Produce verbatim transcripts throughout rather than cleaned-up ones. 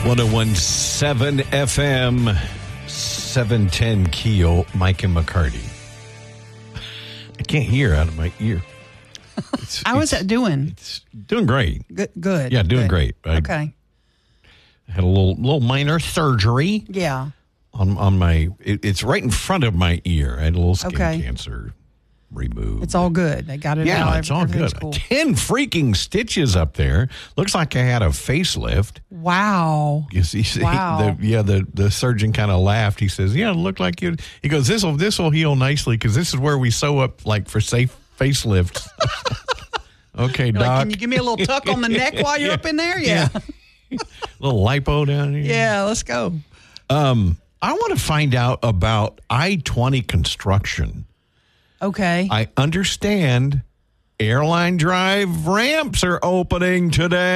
one oh one point seven F M, seven ten Keel, Mike and McCarty. I can't hear out of my ear. It's, How is that doing? It's doing great. Good. good Yeah, doing good. great. I okay. had a little little minor surgery Yeah. on on my. It, it's right in front of my ear. I had a little skin Okay. cancer removed. It's all good. They got it Yeah, out. it's all good. Cool. Ten freaking stitches up there. Looks like I had a facelift. Wow. You see, see Wow. the, yeah, the, the surgeon kind of laughed. He says, "Yeah, it looked like you." He goes, "This will this will heal nicely because this is where we sew up like for safe facelifts." Okay, You're doc. like, can you give me a little tuck on the neck while you're Yeah. up in there? Yeah. A little lipo down here. Yeah. Let's go. Um, I want to find out about I twenty construction. Okay. I understand Airline Drive ramps are opening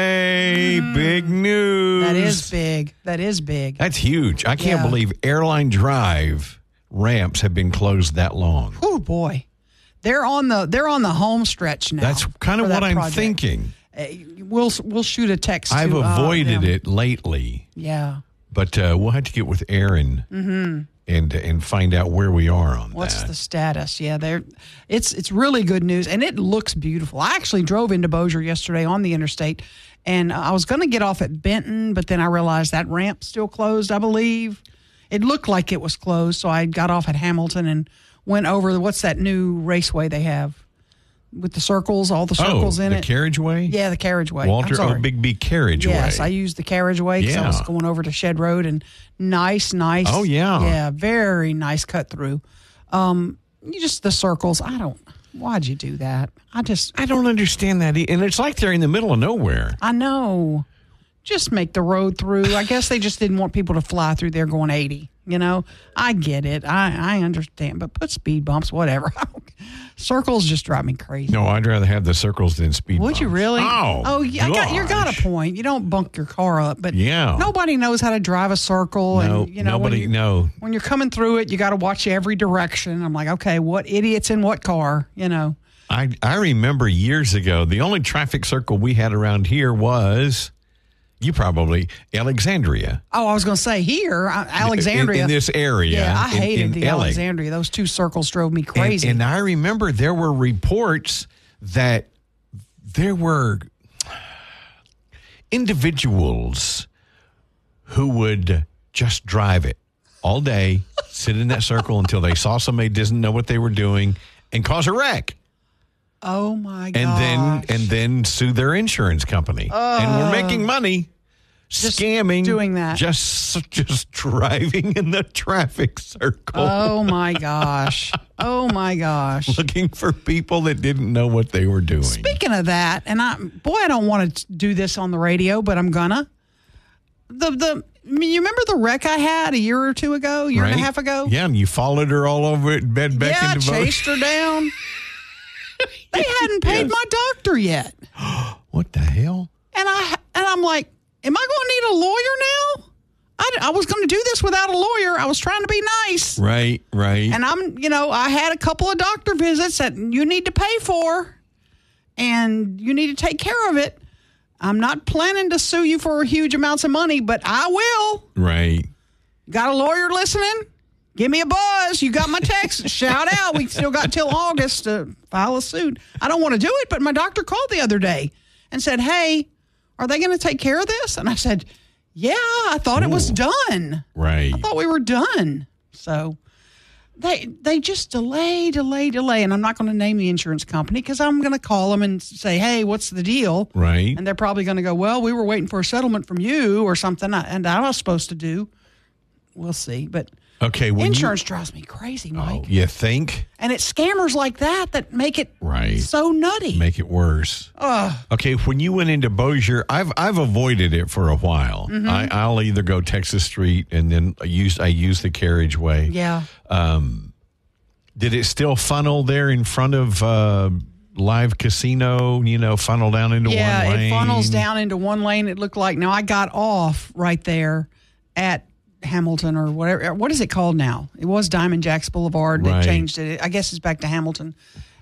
today. Mm, big news. that is big. That is big. That's huge. I can't Yeah. believe Airline Drive ramps have been closed that long. Oh boy, they're on the they're on the home stretch now. That's kind of for what that I'm project. thinking. Uh, we'll we'll shoot a text. I've to, uh, avoided them. it lately, Yeah. but uh, we'll have to get with Aaron Mm-hmm. and and find out where we are on What's that. the status? Yeah, they're it's it's really good news, and it looks beautiful. I actually drove into Bossier yesterday on the interstate, and I was going to get off at Benton, but then I realized that ramp's still closed. I believe it looked like it was closed, so I got off at Hamilton and went over. What's that new raceway they have with the circles? All the circles oh, in the it. carriageway? Yeah, the carriageway. Walter I'm sorry. O. Bigby carriageway. Yes, I used the carriageway because I was Yeah. going over to Shed Road, and nice, nice. Oh, yeah. Yeah, very nice cut through. Um, you just, the circles, I don't, why'd you do that? I just, I don't understand that. e- And it's like they're in the middle of nowhere. I know. Just make the road through. I guess they just didn't want people to fly through there going eighty. You know, I get it. I, I understand. But put speed bumps, whatever. Circles just drive me crazy. No, I'd rather have the circles than speed Would you bumps. really? Oh, oh yeah, I got, you got gosh. a point. You don't bunk your car up, but Yeah. nobody knows how to drive a circle. No, and you know, nobody, when you, no. when you're coming through it, you got to watch every direction. I'm like, okay, what idiots in what car? You know. I, I remember years ago, the only traffic circle we had around here was, you probably, Alexandria. Oh, I was going to say here, uh, Alexandria. In, in this area. yeah, I in- hated in the L A. Alexandria. Those two circles drove me crazy. And, and I remember there were reports that there were individuals who would just drive it all day, sit in that circle until they saw somebody didn't know what they were doing and cause a wreck. oh my god! And then and then sue their insurance company. and we're making money Just scamming doing that. Just just driving in the traffic circle. oh my gosh! Oh my gosh! Looking for people that didn't know what they were doing. Speaking of that, and I, boy, I don't want to do this on the radio, but I'm gonna. The the I mean, you remember the wreck I had a year or two ago, year and a Right? half ago? Yeah, and you followed her all over it, bed back yeah, I into chased her down. They hadn't paid Yes. my doctor yet, What the hell? and I and I'm like, am I going to need a lawyer now? I, I was going to do this without a lawyer. I was trying to be nice. Right, right. And I'm, you know, I had a couple of doctor visits that you need to pay for, and you need to take care of it. I'm not planning to sue you for huge amounts of money, but I will. right. Got a lawyer listening? Give me a buzz. You got my text. Shout out. We still got till August to file a suit. I don't want to do it, but my doctor called the other day and said, hey, are they going to take care of this? And I said, yeah, I thought it was Ooh. done. Right. I thought we were done. So they they just delay, delay, delay. And I'm not going to name the insurance company because I'm going to call them and say, hey, what's the deal? Right. And they're probably going to go, well, we were waiting for a settlement from you or something. And I was supposed to do. We'll see. But Okay. When insurance drives me crazy, You, Mike. oh, you think? And it's scammers like that that make it Right. so nutty. Make it worse. Ugh. Okay, when you went into Bossier, I've I've avoided it for a while. Mm-hmm. I, I'll either go Texas Street and then I use I use the carriageway. Yeah. Um, did it still funnel there in front of uh, Live Casino? You know, funnel down into Yeah, one lane. it funnels down into one lane. It looked like. Now, I got off right there at Hamilton or whatever. What is it called now? It was Diamond Jacks Boulevard. They Right. changed it. I guess it's back to Hamilton.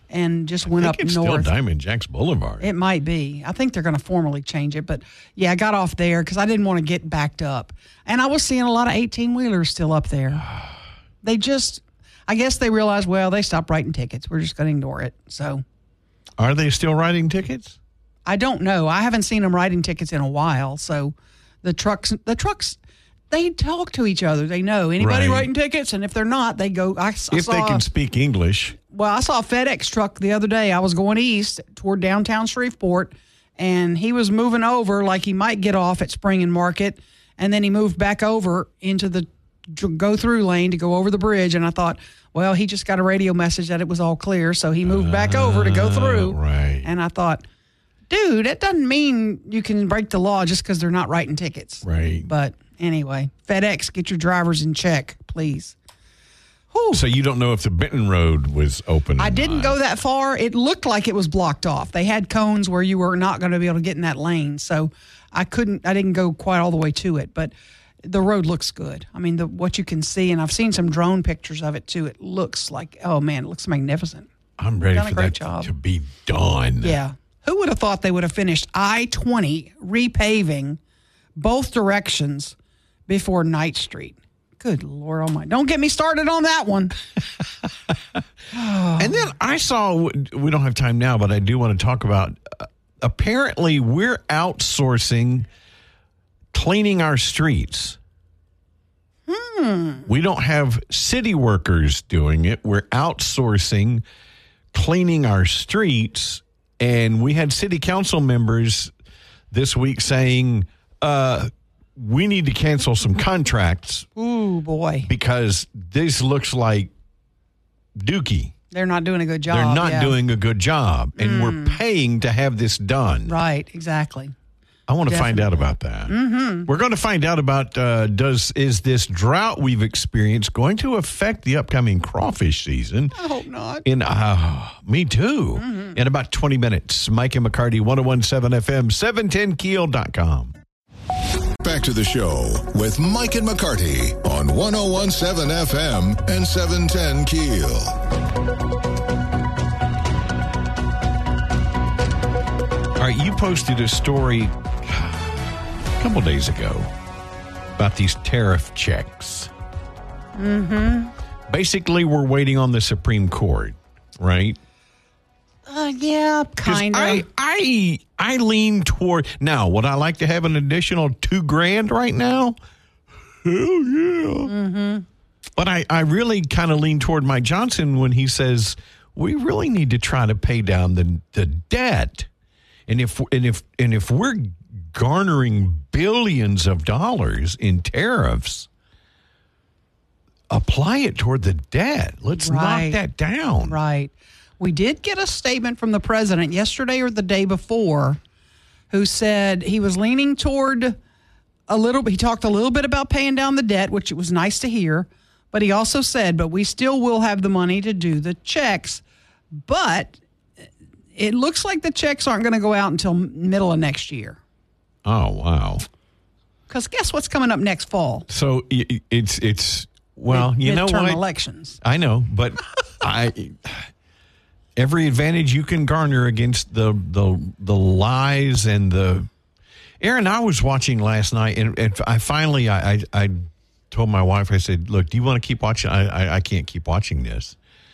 and just went I up think it's north. still Diamond Jacks Boulevard. It might be. I think they're going to formally change it. But, yeah, I got off there because I didn't want to get backed up. And I was seeing a lot of eighteen-wheelers still up there. They just, I guess they realized, well, they stopped writing tickets. We're just going to ignore it. So, Are they still writing tickets? I don't know. I haven't seen them writing tickets in a while. So, the trucks, the trucks, they talk to each other. They know anybody Right. writing tickets. And if they're not, they go. I, I If saw, they can speak English. Well, I saw a FedEx truck the other day. I was going east toward downtown Shreveport, and he was moving over like he might get off at Spring and Market, and then he moved back over into the go-through lane to go over the bridge. And I thought, well, he just got a radio message that it was all clear, so he moved back over to go through. Right. And I thought, dude, that doesn't mean you can break the law just because they're not writing tickets. Right. But anyway, FedEx, get your drivers in check, please. Whew. So you don't know if the Benton Road was open or I didn't not. go that far. It looked like it was blocked off. They had cones where you were not going to be able to get in that lane. So I couldn't, I didn't go quite all the way to it, but the road looks good. I mean, the, what you can see, and I've seen some drone pictures of it too. It looks like, oh man, it looks magnificent. I'm ready Done a for great that job. to be done. Yeah. Who would have thought they would have finished I twenty repaving both directions before Ninth Street? Good Lord Almighty. Don't get me started on that one. And then I saw, we don't have time now, but I do want to talk about, uh, apparently we're outsourcing cleaning our streets. Hmm. We don't have city workers doing it. We're outsourcing cleaning our streets. And we had city council members this week saying, uh, we need to cancel some contracts Ooh, boy. because this looks like dookie. They're not doing a good job. They're not yeah. doing a good job, and we're paying to have this done. Right, exactly. I want to find out Definitely. about that. Mm-hmm. We're going to find out about uh, does is this drought we've experienced going to affect the upcoming crawfish season? I hope not. In uh, me too. Mm-hmm. In about twenty minutes, Mike and McCarty, one oh one seven F M, seven ten keel dot com. Back to the show with Mike and McCarty on one oh one seven F M and seven ten Keel. All right, you posted a story a couple days ago about these tariff checks. Mm-hmm. Basically, we're waiting on the Supreme Court, right? Uh, yeah, 'Cause kind I, of. I, I lean toward, now, would I like to have an additional two grand right now? Hell yeah. Mm-hmm. But I, I really kind of lean toward Mike Johnson when he says, we really need to try to pay down the, the debt. And if and if and if we're garnering billions of dollars in tariffs, apply it toward the debt. Let's Right. knock that down. Right. We did get a statement from the president yesterday or the day before who said he was leaning toward a little bit. He talked a little bit about paying down the debt, which it was nice to hear. But he also said, but we still will have the money to do the checks. But it looks like the checks aren't going to go out until middle of next year. Oh, wow. Because guess what's coming up next fall? So i- it's it's well, Mid- you know midterm what? elections. I know, but I every advantage you can garner against the the the lies and the Aaron, I was watching last night, and, and I finally I, I I told my wife, I said, "Look, do you want to keep watching? I, I I can't keep watching this."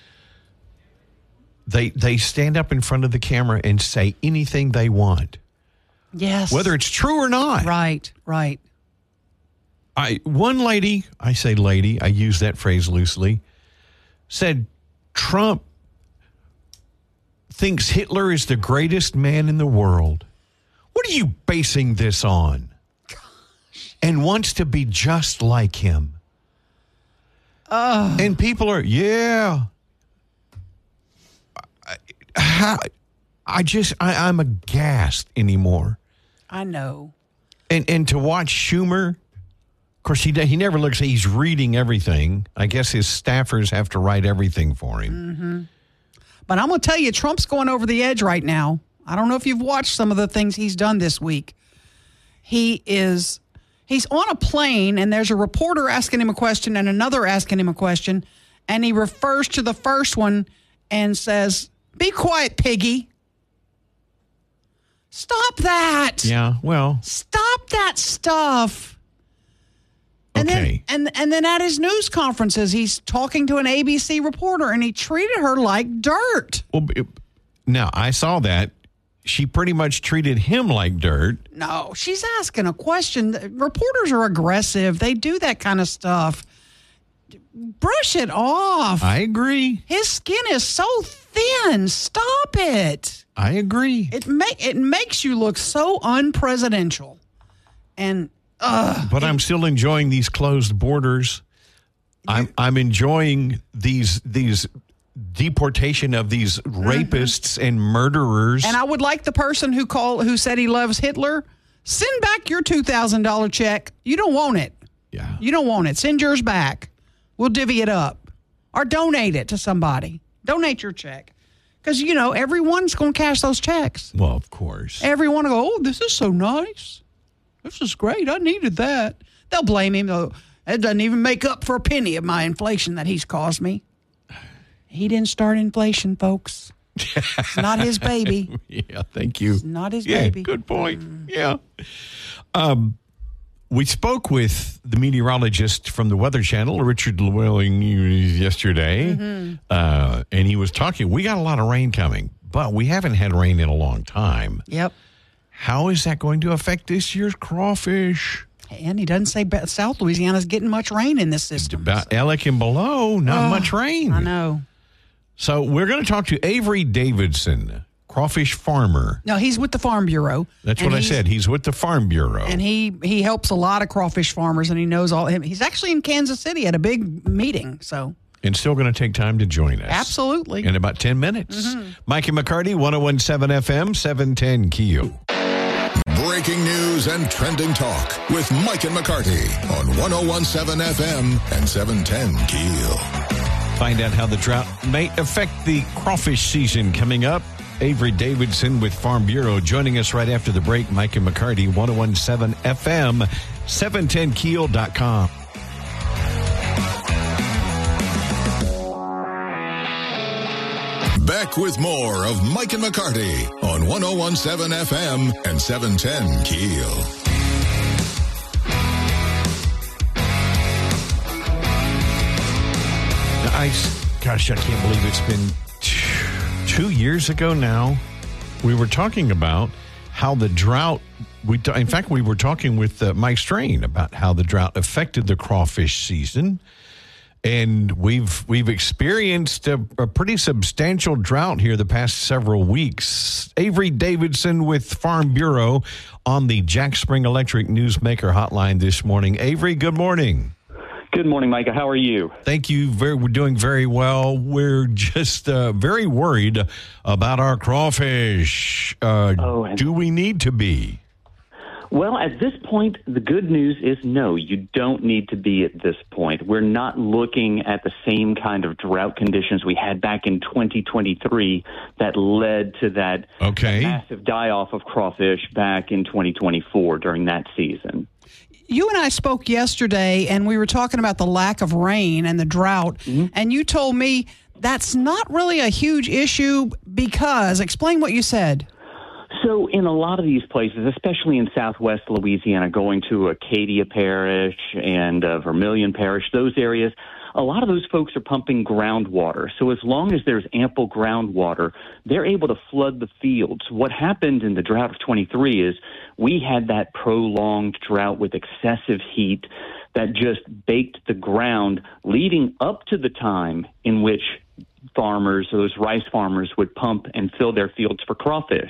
They they stand up in front of the camera and say anything they want, Yes. whether it's true or not. Right, right. I one lady, I say lady, I use that phrase loosely, said Trump thinks Hitler is the greatest man in the world. What are you basing this on? Gosh. And wants to be just like him. Oh. And people are, yeah. I, how, I just, I, I'm aghast anymore. I know. And and to watch Schumer, of course, he he never looks, he's reading everything. I guess his staffers have to write everything for him. Mm-hmm. But I'm going to tell you, Trump's going over the edge right now. I don't know if you've watched some of the things he's done this week. He is, he's on a plane, and there's a reporter asking him a question and another asking him a question, and he refers to the first one and says, Be quiet, piggy. Stop that. Yeah, well. Stop that stuff. And Okay. then and and then at his news conferences, he's talking to an A B C reporter, and he treated her like dirt. Well, it- now, I saw that. She pretty much treated him like dirt. No, she's asking a question. Reporters are aggressive. They do that kind of stuff. Brush it off. I agree. His skin is so thin. Stop it. I agree. It make it makes you look so unpresidential. And uh But I'm still enjoying these closed borders. I'm I'm enjoying these these deportation of these rapists and murderers. and I would like the person who called who said he loves Hitler, send back your two thousand dollars check. You don't want it. yeah. You don't want it. Send yours back. We'll divvy it up. Or donate it to somebody. Donate your check. Because, you know, everyone's going to cash those checks. Well, of course. Everyone will go, oh, this is so nice. This is great. I needed that. They'll blame him. Though. It doesn't even make up for a penny of my inflation that he's caused me. He didn't start inflation, folks. It's not his baby. Yeah, thank you. It's not his yeah, baby. good point. Yeah. Um, we spoke with the meteorologist from the Weather Channel, Richard Llewellyn, yesterday, Mm-hmm. uh, and he was talking. We got a lot of rain coming, but we haven't had rain in a long time. Yep. How is that going to affect this year's crawfish? And he doesn't say be- South Louisiana's getting much rain in this system. About Ellick and below, not Oh, much rain. I know. So we're going to talk to Avery Davidson, crawfish farmer. No, he's with the Farm Bureau. That's and what I he's- said. He's with the Farm Bureau. And he he helps a lot of crawfish farmers, and he knows all. He's actually in Kansas City at a big meeting. So and still going to take time to join us. absolutely. In about ten minutes. Mm-hmm. Mikey McCarty, one oh seven F M, seven ten Keel. Breaking news and trending talk with Mike and McCarty on ten seventeen F M and seven ten Keel. Find out how the drought may affect the crawfish season coming up. Avery Davidson with Farm Bureau joining us right after the break. Mike and McCarty, ten seventeen F M, seven ten keel dot com. Back with more of Mike and McCarty on ten seventeen F M and seven ten Keel. I, gosh, I can't believe it's been two, two years ago now. We were talking about how the drought, we, in fact, we were talking with uh, Mike Strain about how the drought affected the crawfish season. And we've we've experienced a, a pretty substantial drought here the past several weeks. Avery Davidson with Farm Bureau on the Jack Spring Electric Newsmaker hotline this morning. Avery, good morning. Good morning, Micah. How are you? Thank you. Very, we're doing very well. We're just uh, very worried about our crawfish. Uh, Oh, and- do we need to be? Well, at this point, the good news is no, you don't need to be at this point. We're not looking at the same kind of drought conditions we had back in twenty twenty-three that led to that Okay. massive die-off of crawfish back in twenty twenty-four during that season. You and I spoke yesterday, and we were talking about the lack of rain and the drought. Mm-hmm. And you told me that's not really a huge issue because, explain what you said. So in a lot of these places, especially in southwest Louisiana, going to Acadia Parish and uh, Vermilion Parish, those areas, a lot of those folks are pumping groundwater. So as long as there's ample groundwater, they're able to flood the fields. What happened in the drought of twenty-three is we had that prolonged drought with excessive heat that just baked the ground leading up to the time in which farmers, those rice farmers, would pump and fill their fields for crawfish.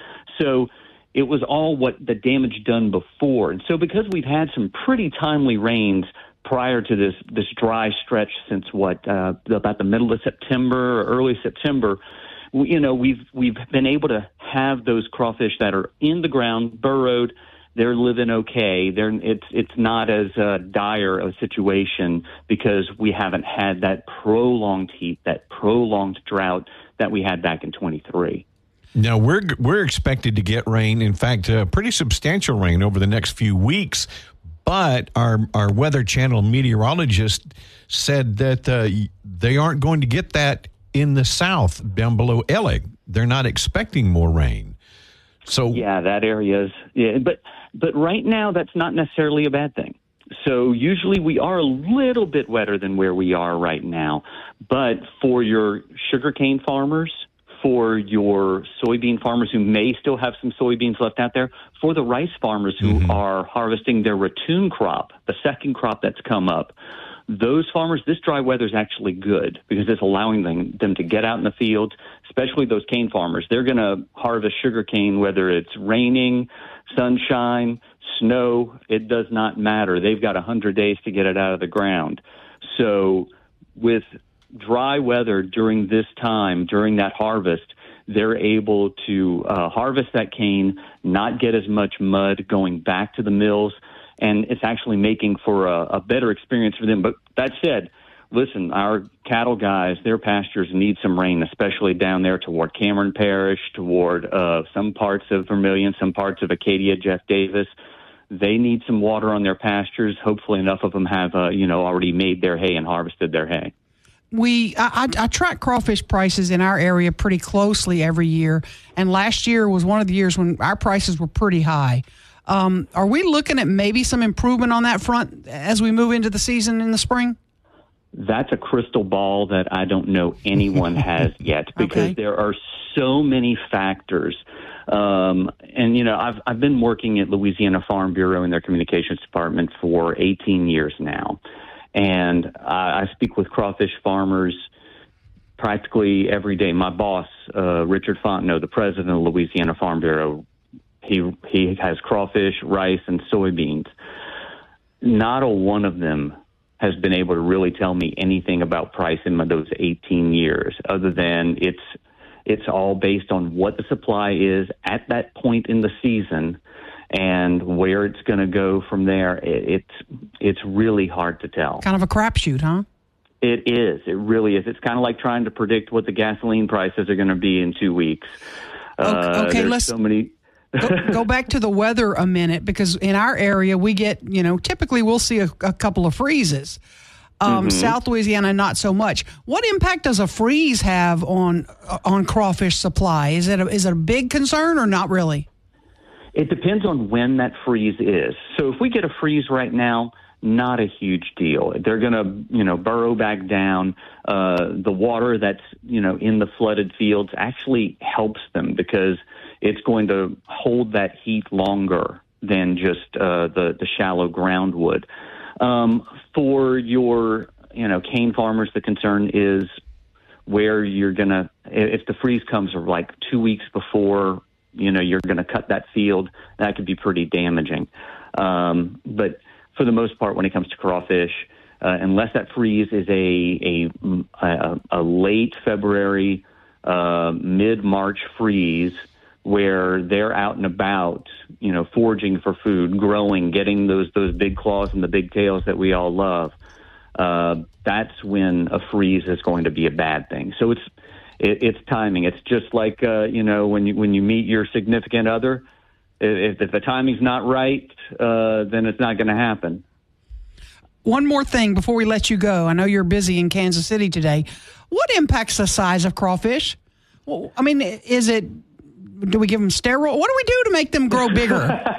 So it was all what the damage done before. And so because we've had some pretty timely rains prior to this this dry stretch since what uh, about the middle of September or early September, we, you know, we've we've been able to have those crawfish that are in the ground, burrowed. They're living okay. They're it's it's not as uh, dire a situation because we haven't had that prolonged heat, that prolonged drought that we had back in twenty-three. Now, we're we're expected to get rain, in fact, uh, pretty substantial rain over the next few weeks. But our, our Weather Channel meteorologist said that uh, they aren't going to get that in the south, down below Ellick. They're not expecting more rain. So yeah, that area is. Yeah, but but right now, that's not necessarily a bad thing. So usually we are a little bit wetter than where we are right now. But for your sugarcane farmers, for your soybean farmers who may still have some soybeans left out there, for the rice farmers who mm-hmm. are harvesting their ratoon crop, the second crop that's come up, those farmers, this dry weather is actually good because it's allowing them, them to get out in the fields, especially those cane farmers. They're going to harvest sugarcane whether it's raining, sunshine, snow. It does not matter. They've got one hundred days to get it out of the ground. So with dry weather during this time, during that harvest, they're able to uh, harvest that cane, not get as much mud going back to the mills, and it's actually making for a, a better experience for them. But that said, listen, our cattle guys, their pastures need some rain, especially down there toward Cameron Parish, toward uh, some parts of Vermilion, some parts of Acadia, Jeff Davis. They need some water on their pastures. Hopefully enough of them have, uh, you know, already made their hay and harvested their hay. We I, I track crawfish prices in our area pretty closely every year, and last year was one of the years when our prices were pretty high. Um, are we looking at maybe some improvement on that front as we move into the season in the spring? That's a crystal ball that I don't know anyone has yet because okay. there are so many factors. Um, and, you know, I've I've been working at Louisiana Farm Bureau in their communications department for eighteen years now. And I, I speak with crawfish farmers practically every day. My boss, uh, Richard Fontenot, the president of Louisiana Farm Bureau, he he has crawfish, rice, and soybeans. Not a one of them has been able to really tell me anything about price in those eighteen years, other than it's it's all based on what the supply is at that point in the season. And where it's going to go from there, it, it's it's really hard to tell. Kind of a crapshoot, huh? It is. It really is. It's kind of like trying to predict what the gasoline prices are going to be in two weeks. Okay, uh, okay let's so many. go, go back to the weather a minute, because in our area we get, you know, typically we'll see a, a couple of freezes. Um, mm-hmm. South Louisiana, not so much. What impact does a freeze have on on crawfish supply? Is it a, is it a big concern or not really? It depends on when that freeze is. So if we get a freeze right now, not a huge deal. They're going to, you know, burrow back down. Uh, the water that's, you know, in the flooded fields actually helps them because it's going to hold that heat longer than just uh, the, the shallow ground would. Um, for your, you know, cane farmers, the concern is where you're going to, if the freeze comes like two weeks before, you know, you're going to cut that field, that could be pretty damaging. Um, but for the most part, when it comes to crawfish, uh, unless that freeze is a a, a, a late February, uh, mid-March freeze where they're out and about, you know, foraging for food, growing, getting those those big claws and the big tails that we all love, uh, that's when a freeze is going to be a bad thing. So it's It, it's timing. It's just like, uh, you know, when you when you meet your significant other, if, if the timing's not right, uh, then it's not going to happen. One more thing before we let you go. I know you're busy in Kansas City today. What impacts the size of crawfish? Well, I mean, is it, do we give them steroid? What do we do to make them grow bigger?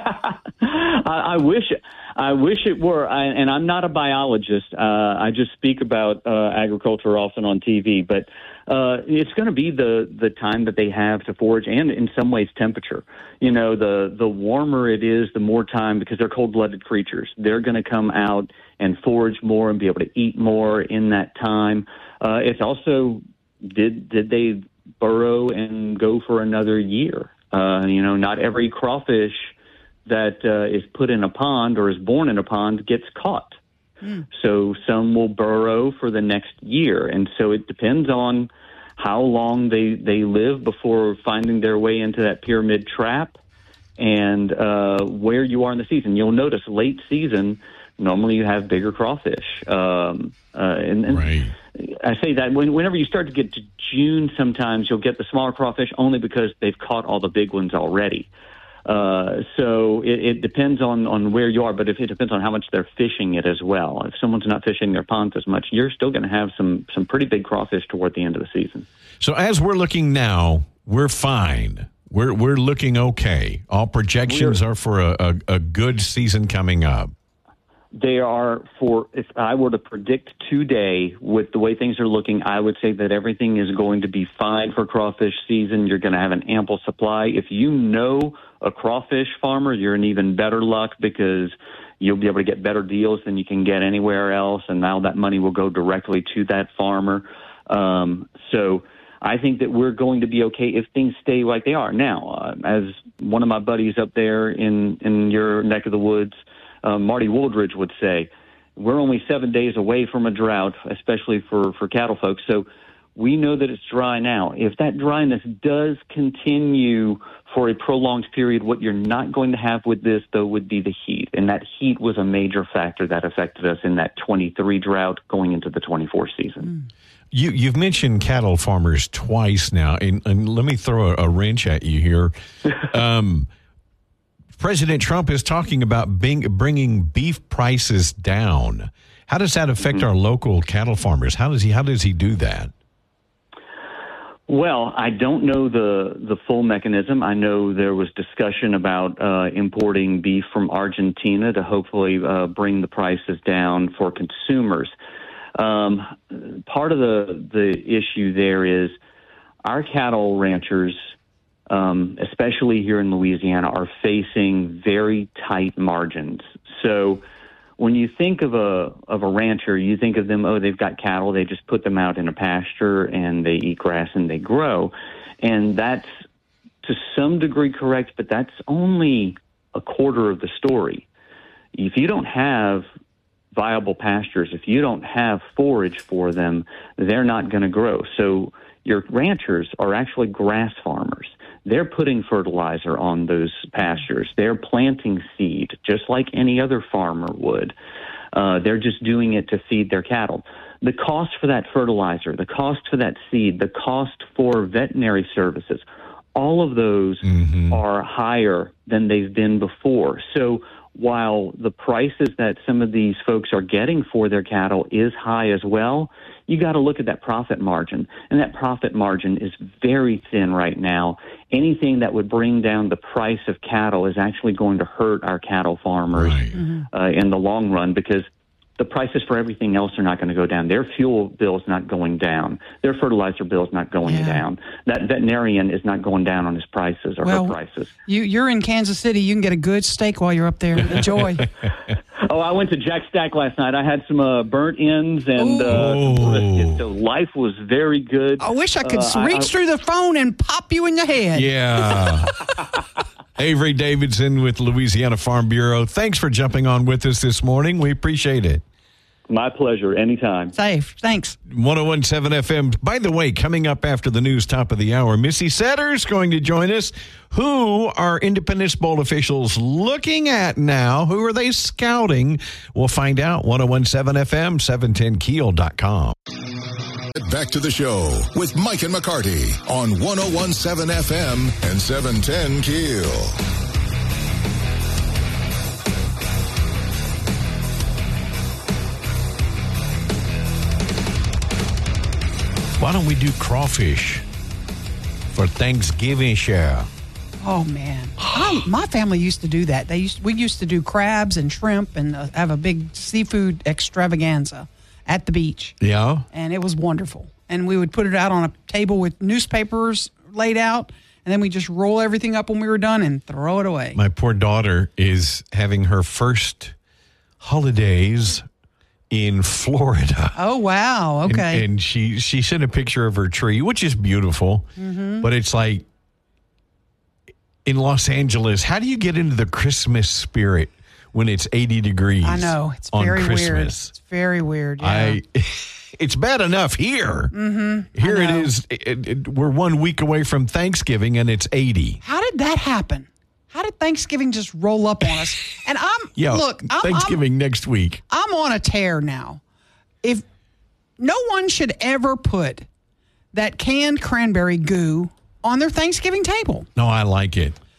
I, I wish I wish it were, I, and I'm not a biologist. Uh, I just speak about uh, agriculture often on T V, but uh, it's going to be the, the time that they have to forage, and in some ways temperature. You know, the, the warmer it is, the more time, because they're cold-blooded creatures. They're going to come out and forage more and be able to eat more in that time. Uh, it's also, did did they burrow and go for another year? Uh, you know, not every crawfish that uh, is put in a pond or is born in a pond gets caught. Mm. So some will burrow for the next year. And so it depends on how long they, they live before finding their way into that pyramid trap and uh, where you are in the season. You'll notice late season, normally you have bigger crawfish. Um, uh, and, and right. I say that when, whenever you start to get to June, sometimes you'll get the smaller crawfish only because they've caught all the big ones already. Uh, so it, it depends on, on where you are, but if it depends on how much they're fishing it as well. If someone's not fishing their ponds as much, you're still going to have some some pretty big crawfish toward the end of the season. So as we're looking now, we're fine. We're we're looking okay. All projections we're, are for a, a, a good season coming up. They are for, if I were to predict today with the way things are looking, I would say that everything is going to be fine for crawfish season. You're going to have an ample supply. If you know a crawfish farmer, you're in even better luck because you'll be able to get better deals than you can get anywhere else. And now that money will go directly to that farmer. Um, so I think that we're going to be okay if things stay like they are. Now, uh, as one of my buddies up there in, in your neck of the woods, Uh, Marty Wooldridge would say, we're only seven days away from a drought, especially for, for cattle folks. So we know that it's dry now. If that dryness does continue for a prolonged period, what you're not going to have with this, though, would be the heat. And that heat was a major factor that affected us in that twenty-three drought going into the twenty-four season. You, you've mentioned cattle farmers twice now, and, and let me throw a, a wrench at you here. Um President Trump is talking about being, bringing beef prices down. How does that affect mm-hmm. our local cattle farmers? How does he how does he do that? Well, I don't know the the full mechanism. I know there was discussion about uh, importing beef from Argentina to hopefully uh, bring the prices down for consumers. Um, part of the the issue there is our cattle ranchers, Um, especially here in Louisiana, are facing very tight margins. So when you think of a of a rancher, you think of them, oh, they've got cattle, they just put them out in a pasture and they eat grass and they grow. And that's to some degree correct, but that's only a quarter of the story. If you don't have viable pastures, if you don't have forage for them, they're not going to grow. So your ranchers are actually grass farmers. They're putting fertilizer on those pastures. They're planting seed just like any other farmer would. Uh, they're just doing it to feed their cattle. The cost for that fertilizer, the cost for that seed, the cost for veterinary services, all of those mm-hmm. are higher than they've been before. So while the prices that some of these folks are getting for their cattle is high as well, you got to look at that profit margin. And that profit margin is very thin right now. Anything that would bring down the price of cattle is actually going to hurt our cattle farmers right. mm-hmm. uh, in the long run, because the prices for everything else are not going to go down. Their fuel bill is not going down. Their fertilizer bill is not going yeah. down. That veterinarian is not going down on his prices or well, her prices. You, you're in Kansas City. You can get a good steak while you're up there. Enjoy. Oh, I went to Jack Stack last night. I had some uh, burnt ends and uh, some brisket, so life was very good. I wish I could uh, reach I, through the phone and pop you in the head. Yeah. Avery Davidson with Louisiana Farm Bureau. Thanks for jumping on with us this morning. We appreciate it. My pleasure. Anytime. Safe. Thanks. one oh one point seven F M. By the way, coming up after the news, top of the hour, Missy Setter's going to join us. Who are Independence Bowl officials looking at now? Who are they scouting? We'll find out. one oh one point seven F M, seven ten keel dot com. Back to the show with Mike and McCarty on one oh one point seven F M and seven ten Keel. Why don't we do crawfish for Thanksgiving, Cheryl? Oh man, I, my family used to do that. They used we used to do crabs and shrimp and uh, have a big seafood extravaganza at the beach. Yeah, and it was wonderful. And we would put it out on a table with newspapers laid out, and then we just roll everything up when we were done and throw it away. My poor daughter is having her first holidays in Florida. Oh, wow. Okay. And, and she, she sent a picture of her tree, which is beautiful, mm-hmm. but it's like in Los Angeles, how do you get into the Christmas spirit when it's eighty degrees? I know. It's on very Christmas? weird. It's very weird. Yeah. I, it's bad enough here. Mm-hmm. Here it is. It, it, we're one week away from Thanksgiving and it's eighty. How did that happen? How did Thanksgiving just roll up on us? And I'm, yeah, look, I'm, Thanksgiving I'm, next week. I'm on a tear now. If no one should ever put that canned cranberry goo on their Thanksgiving table. No, I like it.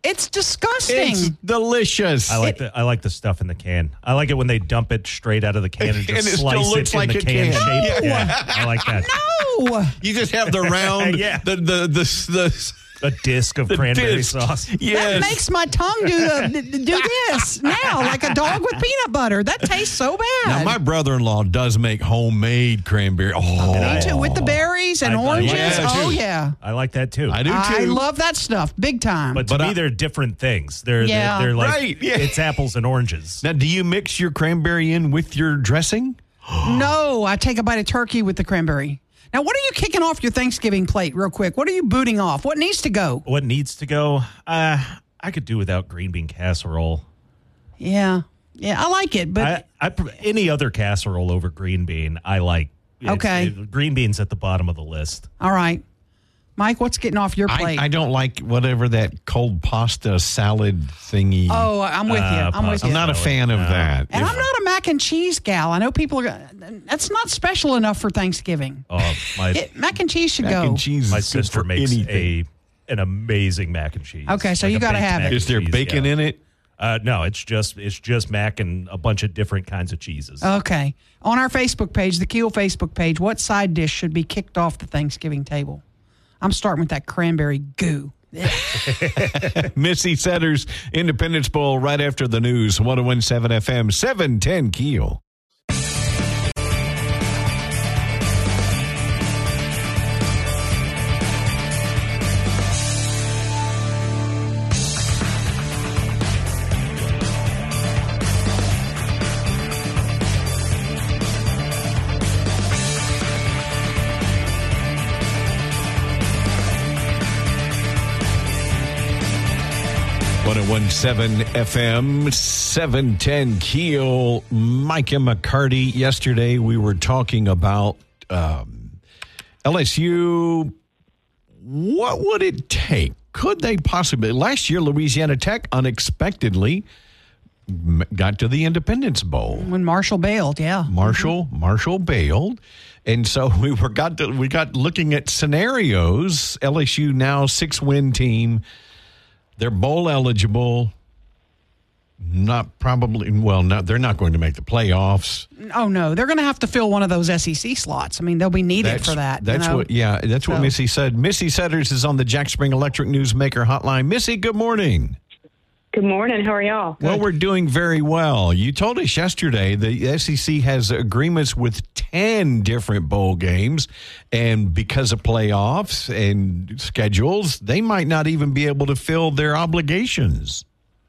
It's disgusting. It's delicious. I like the I like the stuff in the can. I like it when they dump it straight out of the can and just And it still slice looks it like in a the can, can. shape. No. Yeah, I like that. No. You just have the round, Yeah. the, the, the, the, A disc of cranberry disc. sauce. Yes. That makes my tongue do the, do this now, like a dog with peanut butter. That tastes so bad. Now, my brother-in-law does make homemade cranberry. Oh, Me too, with the berries and I- I like oranges. that oh, too. yeah. I like that too. I do too. I love that stuff big time. But to But me, I- they're different things. They're Yeah. they're, they're like Right, yeah. it's apples and oranges. Now, do you mix your cranberry in with your dressing? no, I take a bite of turkey with the cranberry. Now, what are you kicking off your Thanksgiving plate real quick? What are you booting off? What needs to go? What needs to go? Uh, I could do without green bean casserole. Yeah. Yeah, I like it, but I, I pr- any other casserole over green bean. I like. It's- Okay. it- green beans at the bottom of the list. all right. Mike, what's getting off your plate? I, I don't like whatever that cold pasta salad thingy. oh, I'm with you. Uh, I'm with pasta. you. I'm not a fan of No. that. and If- I'm not a mac and cheese gal. I know people are. That's not special enough for Thanksgiving. Oh, my It, mac and cheese should mac go. and cheese my is good sister for makes anything. a an amazing mac and cheese. Okay, so you a gotta baked have mac it. and Is there cheese, bacon yeah. in it? Uh, no, it's just it's just mac and a bunch of different kinds of cheeses. Okay. On our Facebook page, the Keel Facebook page, what side dish should be kicked off the Thanksgiving table? I'm starting with that cranberry goo. Missy Setter's Independence Bowl right after the news. one oh one point seven F M, seven ten Keel. one oh one point seven F M, seven ten Keel. Mike and McCarty. Yesterday we were talking about um, L S U. What would it take? Could they possibly? Last year, Louisiana Tech unexpectedly m- got to the Independence Bowl. When Marshall bailed, yeah. Marshall Marshall bailed, and so we were got to, we got looking at scenarios. L S U now six win team. They're bowl eligible. Not probably. Well, no, they're not going to make the playoffs. Oh, no. They're going to have to fill one of those S E C slots. I mean, they'll be needed for that. That's you know? what. Yeah, that's what So- Missy said. Missy Setters is on the Jack Spring Electric Newsmaker Hotline. Missy, good morning. Good morning. How are y'all? Well, we're doing very well. You told us yesterday the S E C has agreements with ten different bowl games, and because of playoffs and schedules, they might not even be able to fill their obligations.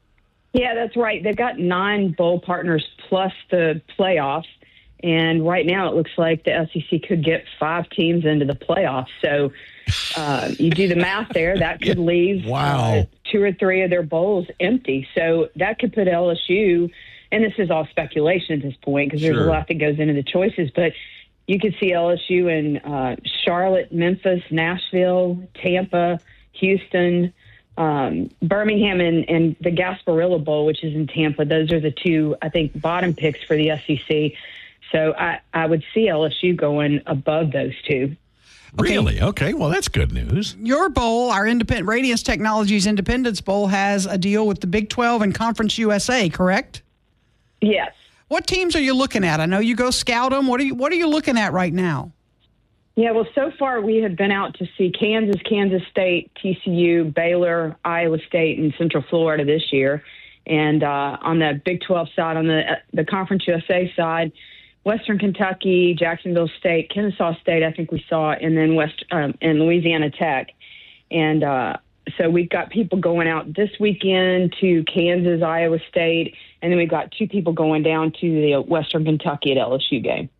Yeah, that's right. They've got nine bowl partners plus the playoffs. And right now it looks like the S E C could get five teams into the playoffs. So uh, you do the math there. That could leave Wow. uh, two or three of their bowls empty. So that could put L S U, and this is all speculation at this point because there's Sure. a lot that goes into the choices, but you could see L S U in uh, Charlotte, Memphis, Nashville, Tampa, Houston, um, Birmingham, and, and the Gasparilla Bowl, which is in Tampa. Those are the two, I think, bottom picks for the S E C. So I, I would see L S U going above those two. Okay. Really? Okay. Well, that's good news. Your bowl, our Independent Radiance Technologies Independence Bowl, has a deal with the Big twelve and Conference U S A, correct? Yes. What teams are you looking at? I know you go scout them. What are you What are you looking at right now? Yeah, well, so far we have been out to see Kansas, Kansas State, T C U, Baylor, Iowa State, and Central Florida this year. And uh, on the Big twelve side, on the uh, the Conference U S A side, Western Kentucky, Jacksonville State, Kennesaw State, I think we saw, and then West um, and Louisiana Tech. And uh, so we've got people going out this weekend to Kansas, Iowa State, and then we've got two people going down to the Western Kentucky at L S U game.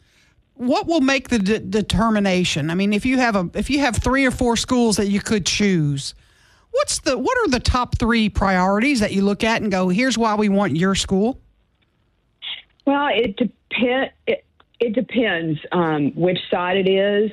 What will make the de- determination? I mean, if you have a if you have three or four schools that you could choose, what's the what are the top three priorities that you look at and go, here's why we want your school? Well, it depend. It, it depends um, which side it is.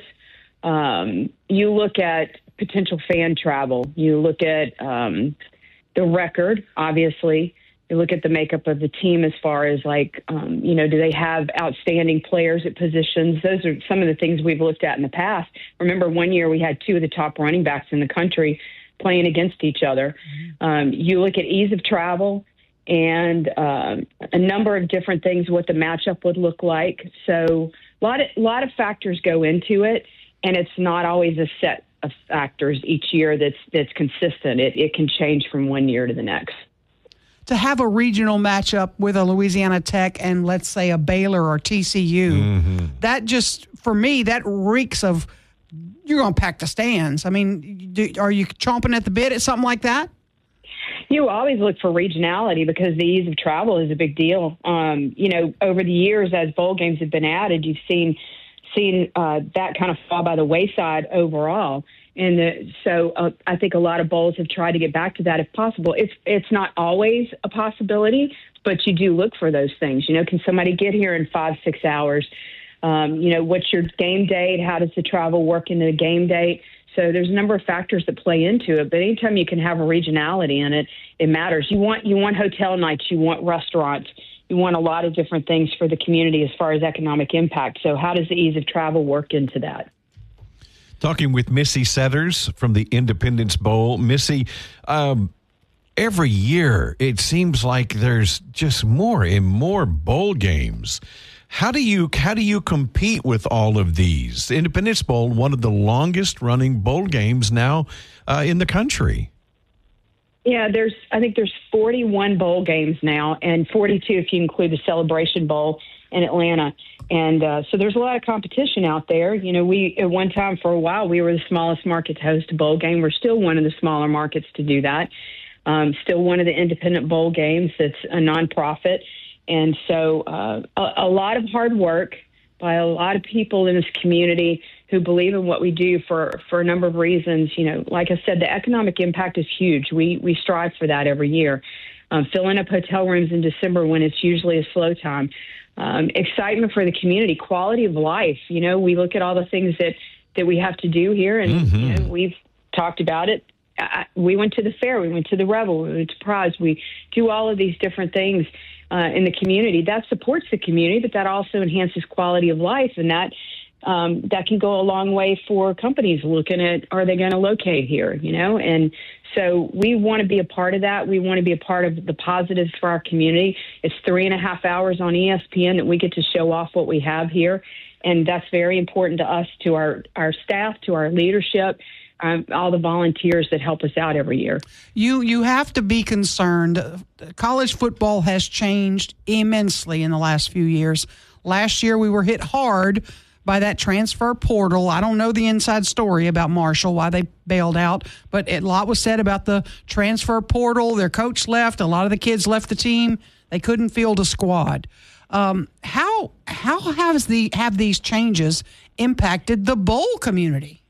Um, you look at potential fan travel. You look at um, the record, obviously. You look at the makeup of the team as far as, like, um, you know, do they have outstanding players at positions? Those are some of the things we've looked at in the past. Remember, one year we had two of the top running backs in the country playing against each other. Um, you look at ease of travel and um, a number of different things, what the matchup would look like. So a lot of, a lot of factors go into it, and it's not always a set of factors each year that's that's consistent. It, it can change from one year to the next. To have a regional matchup with a Louisiana Tech and, let's say, a Baylor or T C U, mm-hmm. that just, for me, that reeks of you're going to pack the stands. I mean, do, are you chomping at the bit at something like that? You always look for regionality because the ease of travel is a big deal. Um, you know, over the years, as bowl games have been added, you've seen seen uh, that kind of fall by the wayside overall. And the, so uh, I think a lot of bowls have tried to get back to that if possible. It's it's not always a possibility, but you do look for those things. You know, can somebody get here in five, six hours? Um, you know, what's your game date? How does the travel work into the game date? So there's a number of factors that play into it. But anytime you can have a regionality in it, it matters. You want you want hotel nights. You want restaurants. You want a lot of different things for the community as far as economic impact. So how does the ease of travel work into that? Talking with Missy Setters from the Independence Bowl. Missy, um, every year it seems like there's just more and more bowl games. How do you how do you compete with all of these? The Independence Bowl, one of the longest running bowl games now uh, in the country. Yeah, there's I think there's forty-one bowl games now, and forty-two if you include the Celebration Bowl in Atlanta. And uh, so there's a lot of competition out there. You know, we at one time for a while we were the smallest market to host a bowl game. We're still one of the smaller markets to do that. Um, still one of the independent bowl games that's a nonprofit. And so uh, a, a lot of hard work by a lot of people in this community who believe in what we do for, for a number of reasons. You know, like I said, the economic impact is huge. We we strive for that every year. Um, filling up hotel rooms in December when it's usually a slow time. Um, excitement for the community, quality of life. You know, we look at all the things that, that we have to do here, and mm-hmm. you know, we've talked about it. I, we went to the fair, we went to the Revel, we went to Prize. We do all of these different things uh, in the community. That supports the community, but that also enhances quality of life, and that um, that can go a long way for companies looking at, are they going to locate here, you know? And so we want to be a part of that. We want to be a part of the positives for our community. It's three and a half hours on E S P N that we get to show off what we have here. And that's very important to us, to our, our staff, to our leadership, um, all the volunteers that help us out every year. You you have to be concerned. College football has changed immensely in the last few years. Last year we were hit hard by that transfer portal. I don't know the inside story about Marshall, why they bailed out, but a lot was said about the transfer portal. Their coach left. A lot of the kids left the team. They couldn't field a squad. Um, how how has the have these changes impacted the bowl community?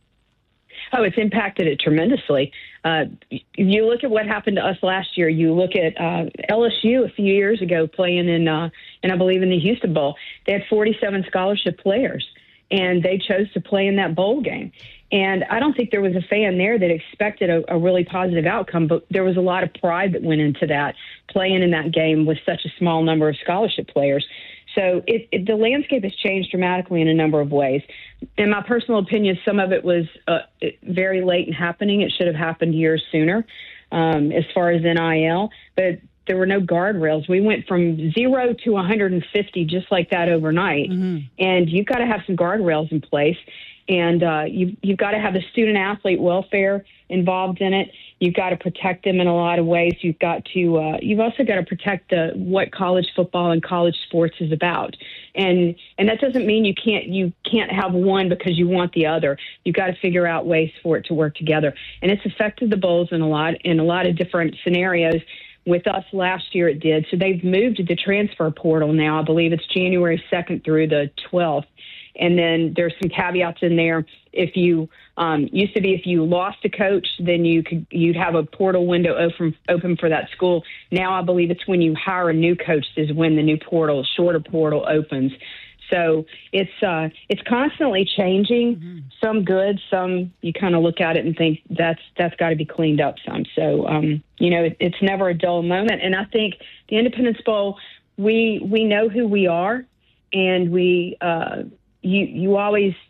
Oh, it's impacted it tremendously. Uh, you look at what happened to us last year. You look at uh, L S U a few years ago playing in, uh, and I believe in the Houston Bowl. They had forty-seven scholarship players, and they chose to play in that bowl game. And I don't think there was a fan there that expected a, a really positive outcome, but there was a lot of pride that went into that, playing in that game with such a small number of scholarship players. So it, it, the landscape has changed dramatically in a number of ways. In my personal opinion, some of it was uh, very late in happening. It should have happened years sooner um, as far as N I L. But there were no guardrails. We went from zero to one hundred fifty just like that overnight. Mm-hmm. And you've got to have some guardrails in place. And uh, you've, you've got to have the student-athlete welfare involved in it. You've got to protect them in a lot of ways. You've got to. Uh, you've also got to protect the, what college football and college sports is about. And and that doesn't mean you can't you can't have one because you want the other. You've got to figure out ways for it to work together. And it's affected the bowls in a lot in a lot of different scenarios. With us last year, it did. So they've moved to the transfer portal now. I believe it's January second through the twelfth. And then there's some caveats in there. If you um, used to be, if you lost a coach, then you could you'd have a portal window open open for that school. Now I believe it's when you hire a new coach is when the new portal, shorter portal, opens. So it's uh, it's constantly changing. Mm-hmm. Some good, some you kind of look at it and think that's that's got to be cleaned up some. So um, you know, it, it's never a dull moment. And I think the Independence Bowl, we we know who we are, and we. Uh, You you always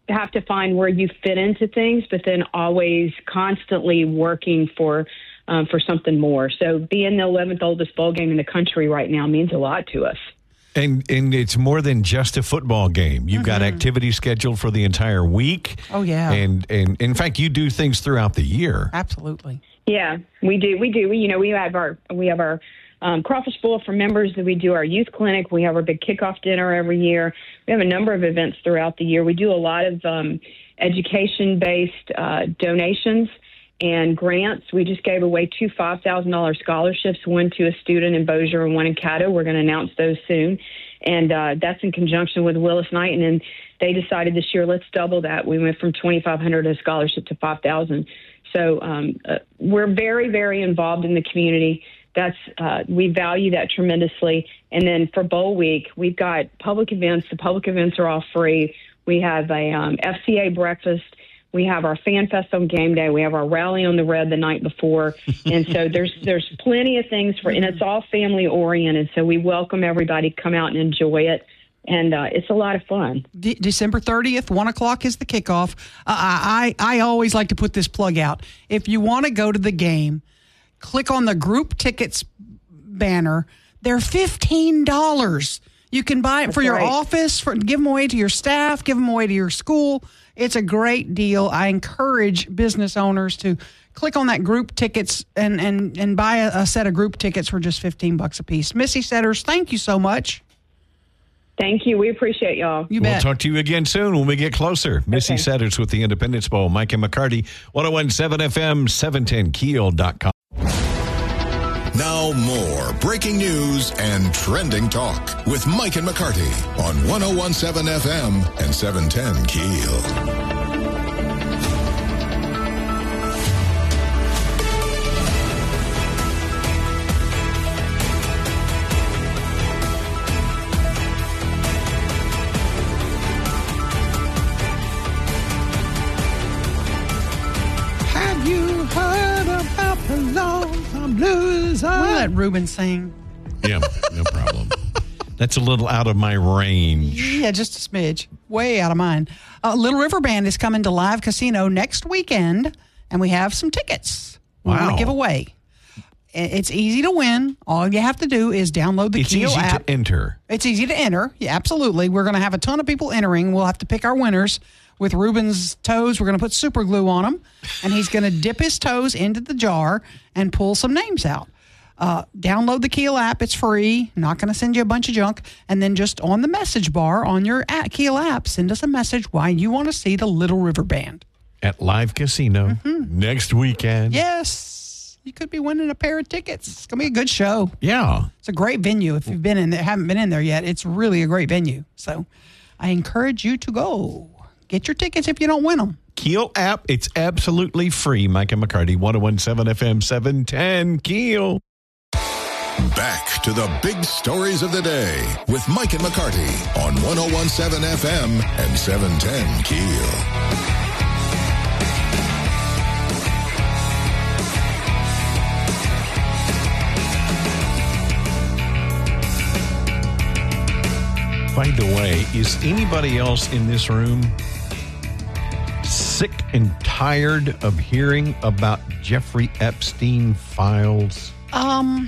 have to find where you fit into things, but then always constantly working for um, for something more. So being the eleventh oldest bowl game in the country right now means a lot to us. And and it's more than just a football game. You've Mm-hmm. got activities scheduled for the entire week. Oh, yeah. And and in fact, you do things throughout the year. Absolutely. Yeah, we do. We do. We, you know, we have our we have our um, crawfish bowl for members. We do our youth clinic. We have our big kickoff dinner every year. We have a number of events throughout the year. We do a lot of um, education-based uh, donations and grants. We just gave away two five thousand dollars scholarships, one to a student in Bossier and one in Caddo. We're going to announce those soon. And uh, that's in conjunction with Willis Knighton. And they decided this year, let's double that. We went from twenty-five hundred dollars a scholarship to five thousand dollars. So um, uh, we're very, very involved in the community. That's uh, we value that tremendously. And then for Bowl Week, we've got public events. The public events are all free. We have a um, F C A breakfast. We have our Fan Fest on game day. We have our rally on the red the night before. And so there's there's plenty of things for, and it's all family oriented. So we welcome everybody to come out and enjoy it. And uh, it's a lot of fun. De- December thirtieth, one o'clock is the kickoff. Uh, I, I always like to put this plug out. If you want to go to the game, click on the group tickets banner. They're fifteen dollars. You can buy it That's for your right. office, for, give them away to your staff, give them away to your school. It's a great deal. I encourage business owners to click on that group tickets and, and, and buy a, a set of group tickets for just fifteen bucks a piece. Missy Setters, thank you so much. Thank you. We appreciate y'all. You We'll bet. talk to you again soon when we get closer. Missy Okay. Setters with the Independence Bowl. Mike and McCarty, one oh one seven F M, seven ten keel dot com. Now more breaking news and trending talk with Mike and McCarty on one oh one seven F M and seven ten Keel. Have you heard about the Lonesome Blues? We'll let Ruben sing. Yeah, no problem. That's a little out of my range. Yeah, just a smidge. Way out of mine. Uh, Little River Band is coming to Live Casino next weekend, and we have some tickets we want Wow. to give away. I- It's easy to win. All you have to do is download the It's Keel easy app. to enter. It's easy to enter. Yeah, absolutely. We're going to have a ton of people entering. We'll have to pick our winners. With Ruben's toes, we're going to put super glue on them, and he's going to dip his toes into the jar and pull some names out. Uh, download the Keel app. It's free. Not going to send you a bunch of junk. And then just on the message bar on your at Keel app, send us a message why you want to see the Little River Band. At Live Casino next weekend. Yes, you could be winning a pair of tickets. It's going to be a good show. Yeah. It's a great venue. If you've been in there, haven't been in there yet, it's really a great venue. So I encourage you to go. Get your tickets if you don't win them. Keel app, it's absolutely free. Mike and McCarty, one oh one seven F M, seven ten Keel. Back to the big stories of the day with Mike and McCarty on one oh one seven F M and seven ten Keel. By the way, is anybody else in this room sick and tired of hearing about Jeffrey Epstein files? Um,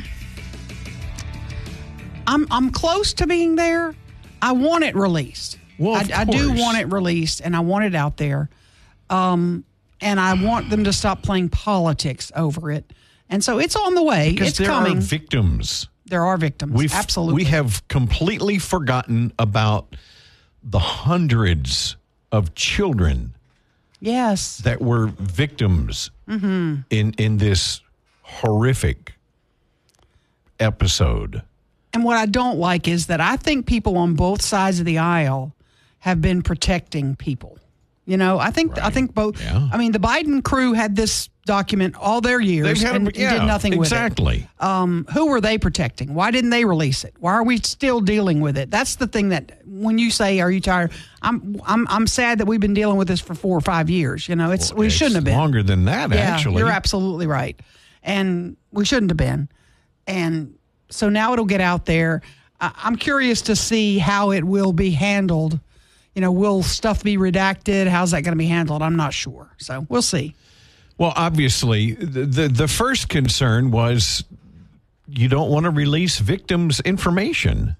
I'm I'm close to being there. I want it released. Well, of I, I do course. want it released, and I want it out there. Um, and I want them to stop playing politics over it. And so it's on the way. Because it's there coming. are victims. There are victims. We've, Absolutely. We have completely forgotten about the hundreds of children yes. that were victims Mm-hmm. in, in this horrific episode. And what I don't like is that I think people on both sides of the aisle have been protecting people. You know, I think I think both. Yeah. I mean, the Biden crew had this document all their years They've had and a- yeah, did nothing with it. exactly. Um, who were they protecting? Why didn't they release it? Why are we still dealing with it? That's the thing that when you say, "Are you tired?" I'm I'm I'm sad that we've been dealing with this for four or five years. You know, it's we It's shouldn't have been longer than that. Yeah, actually, you're absolutely right, and we shouldn't have been. And so now it'll get out there. I- I'm curious to see how it will be handled. you know, will stuff be redacted? How's that going to be handled? I'm not sure. So we'll see. Well, obviously, the, the the first concern was you don't want to release victims' information.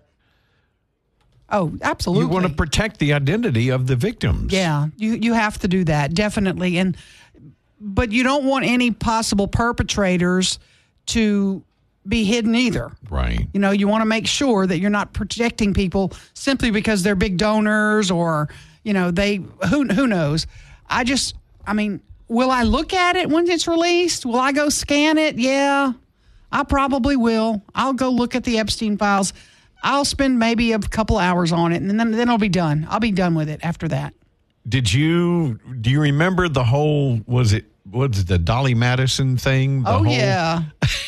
Oh, absolutely. You want to protect the identity of the victims. Yeah, you you have to do that, definitely. And but you don't want any possible perpetrators to be hidden either. Right. You know, you want to make sure that you're not protecting people simply because they're big donors or, you know, they who who knows. I just I mean, will I look at it when it's released? Will I go scan it? Yeah. I probably will. I'll go look at the Epstein files. I'll spend maybe a couple hours on it, and then then I'll be done. I'll be done with it after that. Did you do you remember the whole was it was it the Dolly Madison thing? The Oh whole, yeah.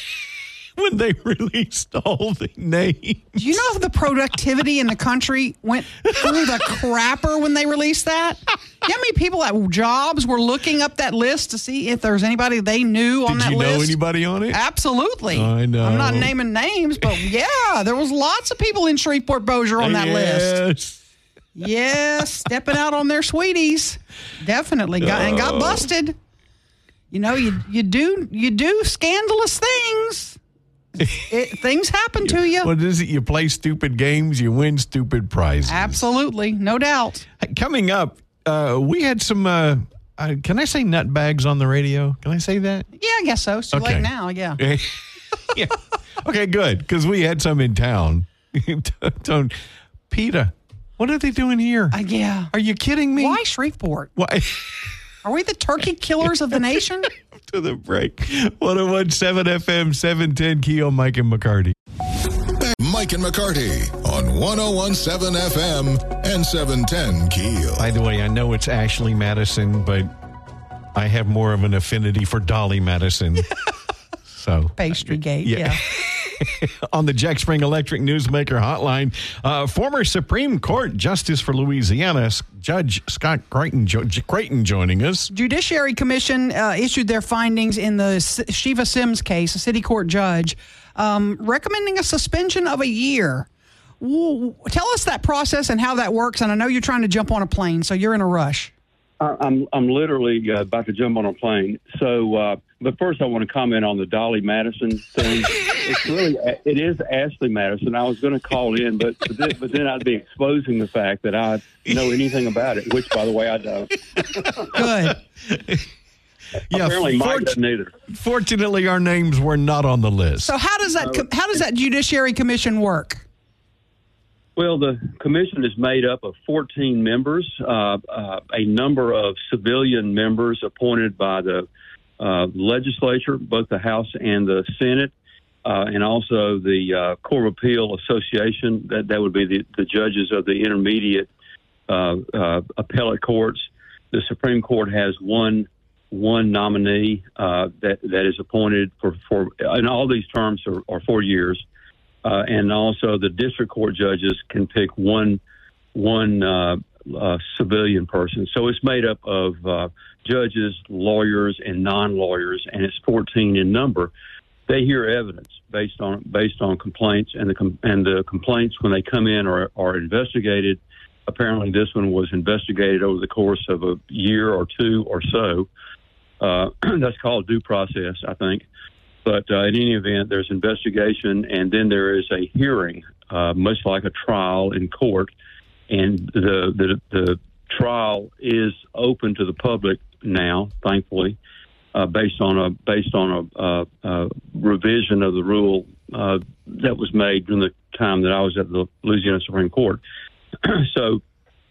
When they released all the names. Do you know if the productivity in the country went through the crapper when they released that? You know how many people at jobs were looking up that list to see if there's anybody they knew on Did that you list? know anybody on it? Absolutely. I know. I'm not naming names, but yeah, there was lots of people in Shreveport Bossier on that list. Yes. Yes, stepping out on their sweeties. Definitely got and got busted. You know, you you do you do scandalous things. It, things happen to you. What is it? You play stupid games, you win stupid prizes. Absolutely, no doubt. Coming up, uh, we had some, uh, uh, can I say nutbags on the radio? Can I say that? Yeah, I guess so. It's too Okay. late now, yeah. Yeah. Okay, good, because we had some in town. Don't, PETA, what are they doing here? Uh, yeah. Are you kidding me? Why Shreveport? Why? Are we the turkey killers of the nation? To the break. one oh one seven F M, seven ten Keel, Mike and McCarty. Mike and McCarty on one oh one seven F M and seven ten Keel. By the way, I know it's Ashley Madison, but I have more of an affinity for Dolly Madison. So Pastry Gate, Yeah. yeah. On the Jack Spring Electric Newsmaker Hotline, uh, former Supreme Court Justice for Louisiana, Judge Scott Creighton, jo- Creighton joining us. Judiciary Commission uh, issued their findings in the S- Shiva Sims case, a city court judge, um, recommending a suspension of a year. W- tell us that process and how that works. And I know you're trying to jump on a plane, so you're in a rush. I- I'm I'm literally uh, about to jump on a plane. So, uh, but first, I want to comment on the Dolly Madison thing. It's really it is Ashley Madison. I was going to call in, but but then, but then I'd be exposing the fact that I know anything about it, which, by the way, I don't. Good. Yeah, Apparently, Mike fort- doesn't either. Fortunately, our names were not on the list. So how does that com- how does that Judiciary Commission work? Well, the commission is made up of fourteen members, uh, uh, a number of civilian members appointed by the uh, legislature, both the House and the Senate, uh, and also the uh, Court of Appeal Association. That that would be the, the judges of the intermediate uh, uh, appellate courts. The Supreme Court has one one nominee uh, that that is appointed for, for and all these terms are, are four years. Uh, and also, the district court judges can pick one one uh, uh, civilian person. So it's made up of uh, judges, lawyers, and non-lawyers, and it's fourteen in number. They hear evidence based on based on complaints, and the com- and the complaints when they come in are are investigated. Apparently, this one was investigated over the course of a year or two or so. Uh, that's called due process, I think. But uh, in any event, there's investigation, and then there is a hearing, uh, much like a trial in court. And the, the the trial is open to the public now, thankfully, uh, based on a based on a, uh, a revision of the rule uh, that was made during the time that I was at the Louisiana Supreme Court. So,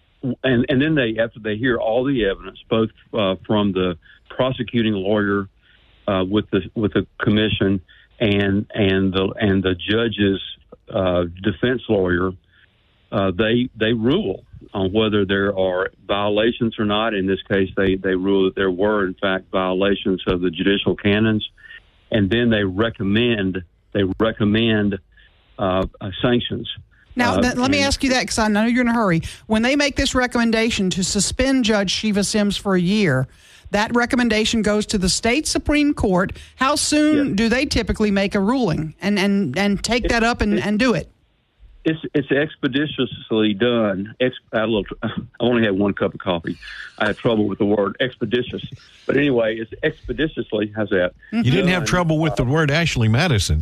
and and then they after they hear all the evidence, both uh, from the prosecuting lawyer. Uh, with the with the commission and and the and the judge's uh, defense lawyer, uh, they they rule on whether there are violations or not. In this case, they they rule that there were in fact violations of the judicial canons, and then they recommend they recommend uh, uh, sanctions. Now, Uh, th- let me and- ask you that because I know you're in a hurry. When they make this recommendation to suspend Judge Shiva Sims for a year, that recommendation goes to the state Supreme Court. How soon Yes. do they typically make a ruling and, and, and take that up and, and do it? it's it's expeditiously done. Ex, I, had a little, I only had one cup of coffee. I had trouble with the word expeditious, but anyway, it's expeditiously. How's that? You didn't have trouble with the word Ashley Madison.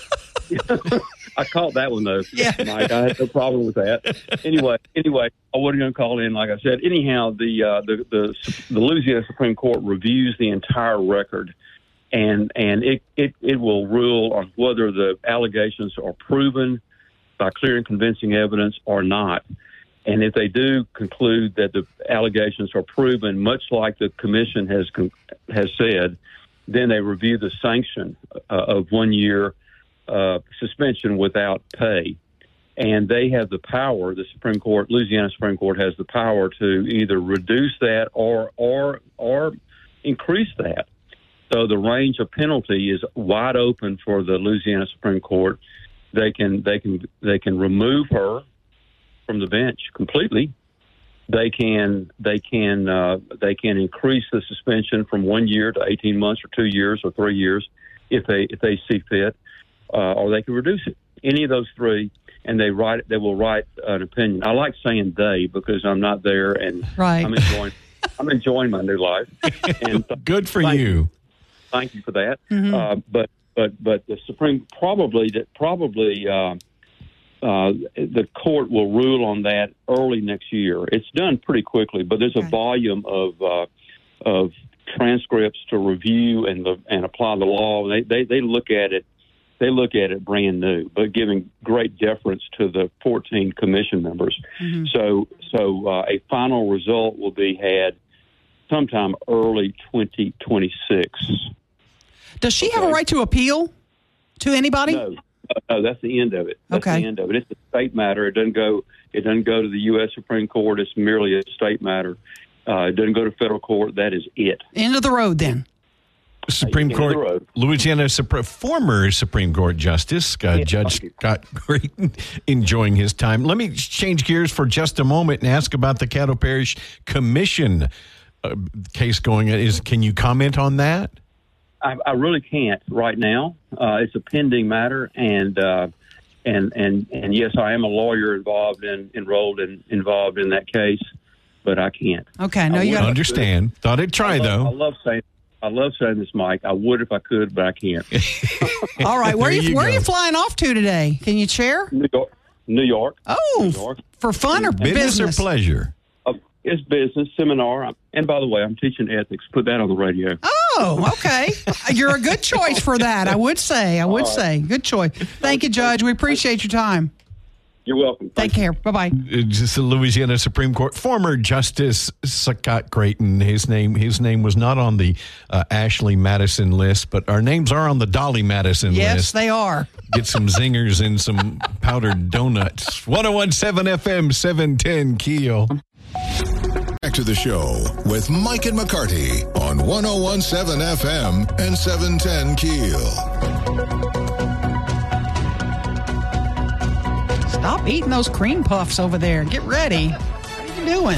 I caught that one though. Yeah. Mike, I had no problem with that. Anyway, anyway, I wasn't going to call in, like I said. Anyhow, the uh, the, the the Louisiana Supreme Court reviews the entire record, and and it, it, it will rule on whether the allegations are proven by clear and convincing evidence or not. And if they do conclude that the allegations are proven, much like the commission has has said, then they review the sanction uh, of one year uh, suspension without pay. And they have the power, the Supreme Court, Louisiana Supreme Court has the power to either reduce that or or or increase that. So the range of penalty is wide open for the Louisiana Supreme Court. They can they can they can remove her from the bench completely. They can they can uh, they can increase the suspension from one year to eighteen months or two years or three years if they if they see fit, uh, or they can reduce it. Any of those three, and they write they will write an opinion. I like saying they because I'm not there and right. I'm enjoying I'm enjoying my new life. And good for thank you. you. Thank you for that. Mm-hmm. Uh, but but but the Supreme probably probably. Uh, Uh, the court will rule on that early next year. It's done pretty quickly, but there's a okay. volume of uh, of transcripts to review and the, and apply the law. They, they they look at it. They look at it brand new, but giving great deference to the fourteen commission members. Mm-hmm. So so uh, a final result will be had sometime early twenty twenty-six. Does she okay. have a right to appeal to anybody? No. No, that's the end of it. That's okay. the end of it. It's a state matter. It doesn't go. It doesn't go to the U S Supreme Court. It's merely a state matter. Uh, it doesn't go to federal court. That is it. End of the road, then. Supreme End Court, of the road. Louisiana Supre- former Supreme Court Justice uh, Yeah, Judge Scott Creighton, enjoying his time. Let me change gears for just a moment and ask about the Caddo Parish Commission uh, case going. Is can you comment on that? I, I really can't right now. Uh, it's a pending matter, and uh, and and and yes, I am a lawyer involved in enrolled in involved in that case, but I can't. Okay, no, I you would- got Understand. Thought I'd try, I love, though. I love saying I love saying this, Mike. I would if I could, but I can't. All right, where are There you, you where are go. you flying off to today? Can you share? New York, New York. Oh, New f- York. for fun or Business, business? or pleasure? Uh, it's business seminar, and by the way, I'm teaching ethics. Put that on the radio. Oh, okay. You're a good choice for that. I would say. I would say. Good choice. Thank you, Judge. We appreciate your time. You're welcome. Take Thank you. care. Bye bye. It's the Louisiana Supreme Court former Justice Scott Creighton. His name his name was not on the uh, Ashley Madison list, but our names are on the Dolly Madison Yes, list. they are. Get some zingers and some powdered donuts. ten seventeen F M, seven ten Keel. Back to the show with Mike and McCarty on ten seventeen F M and seven ten Keel. Stop eating those cream puffs over there. Get ready. What are you doing?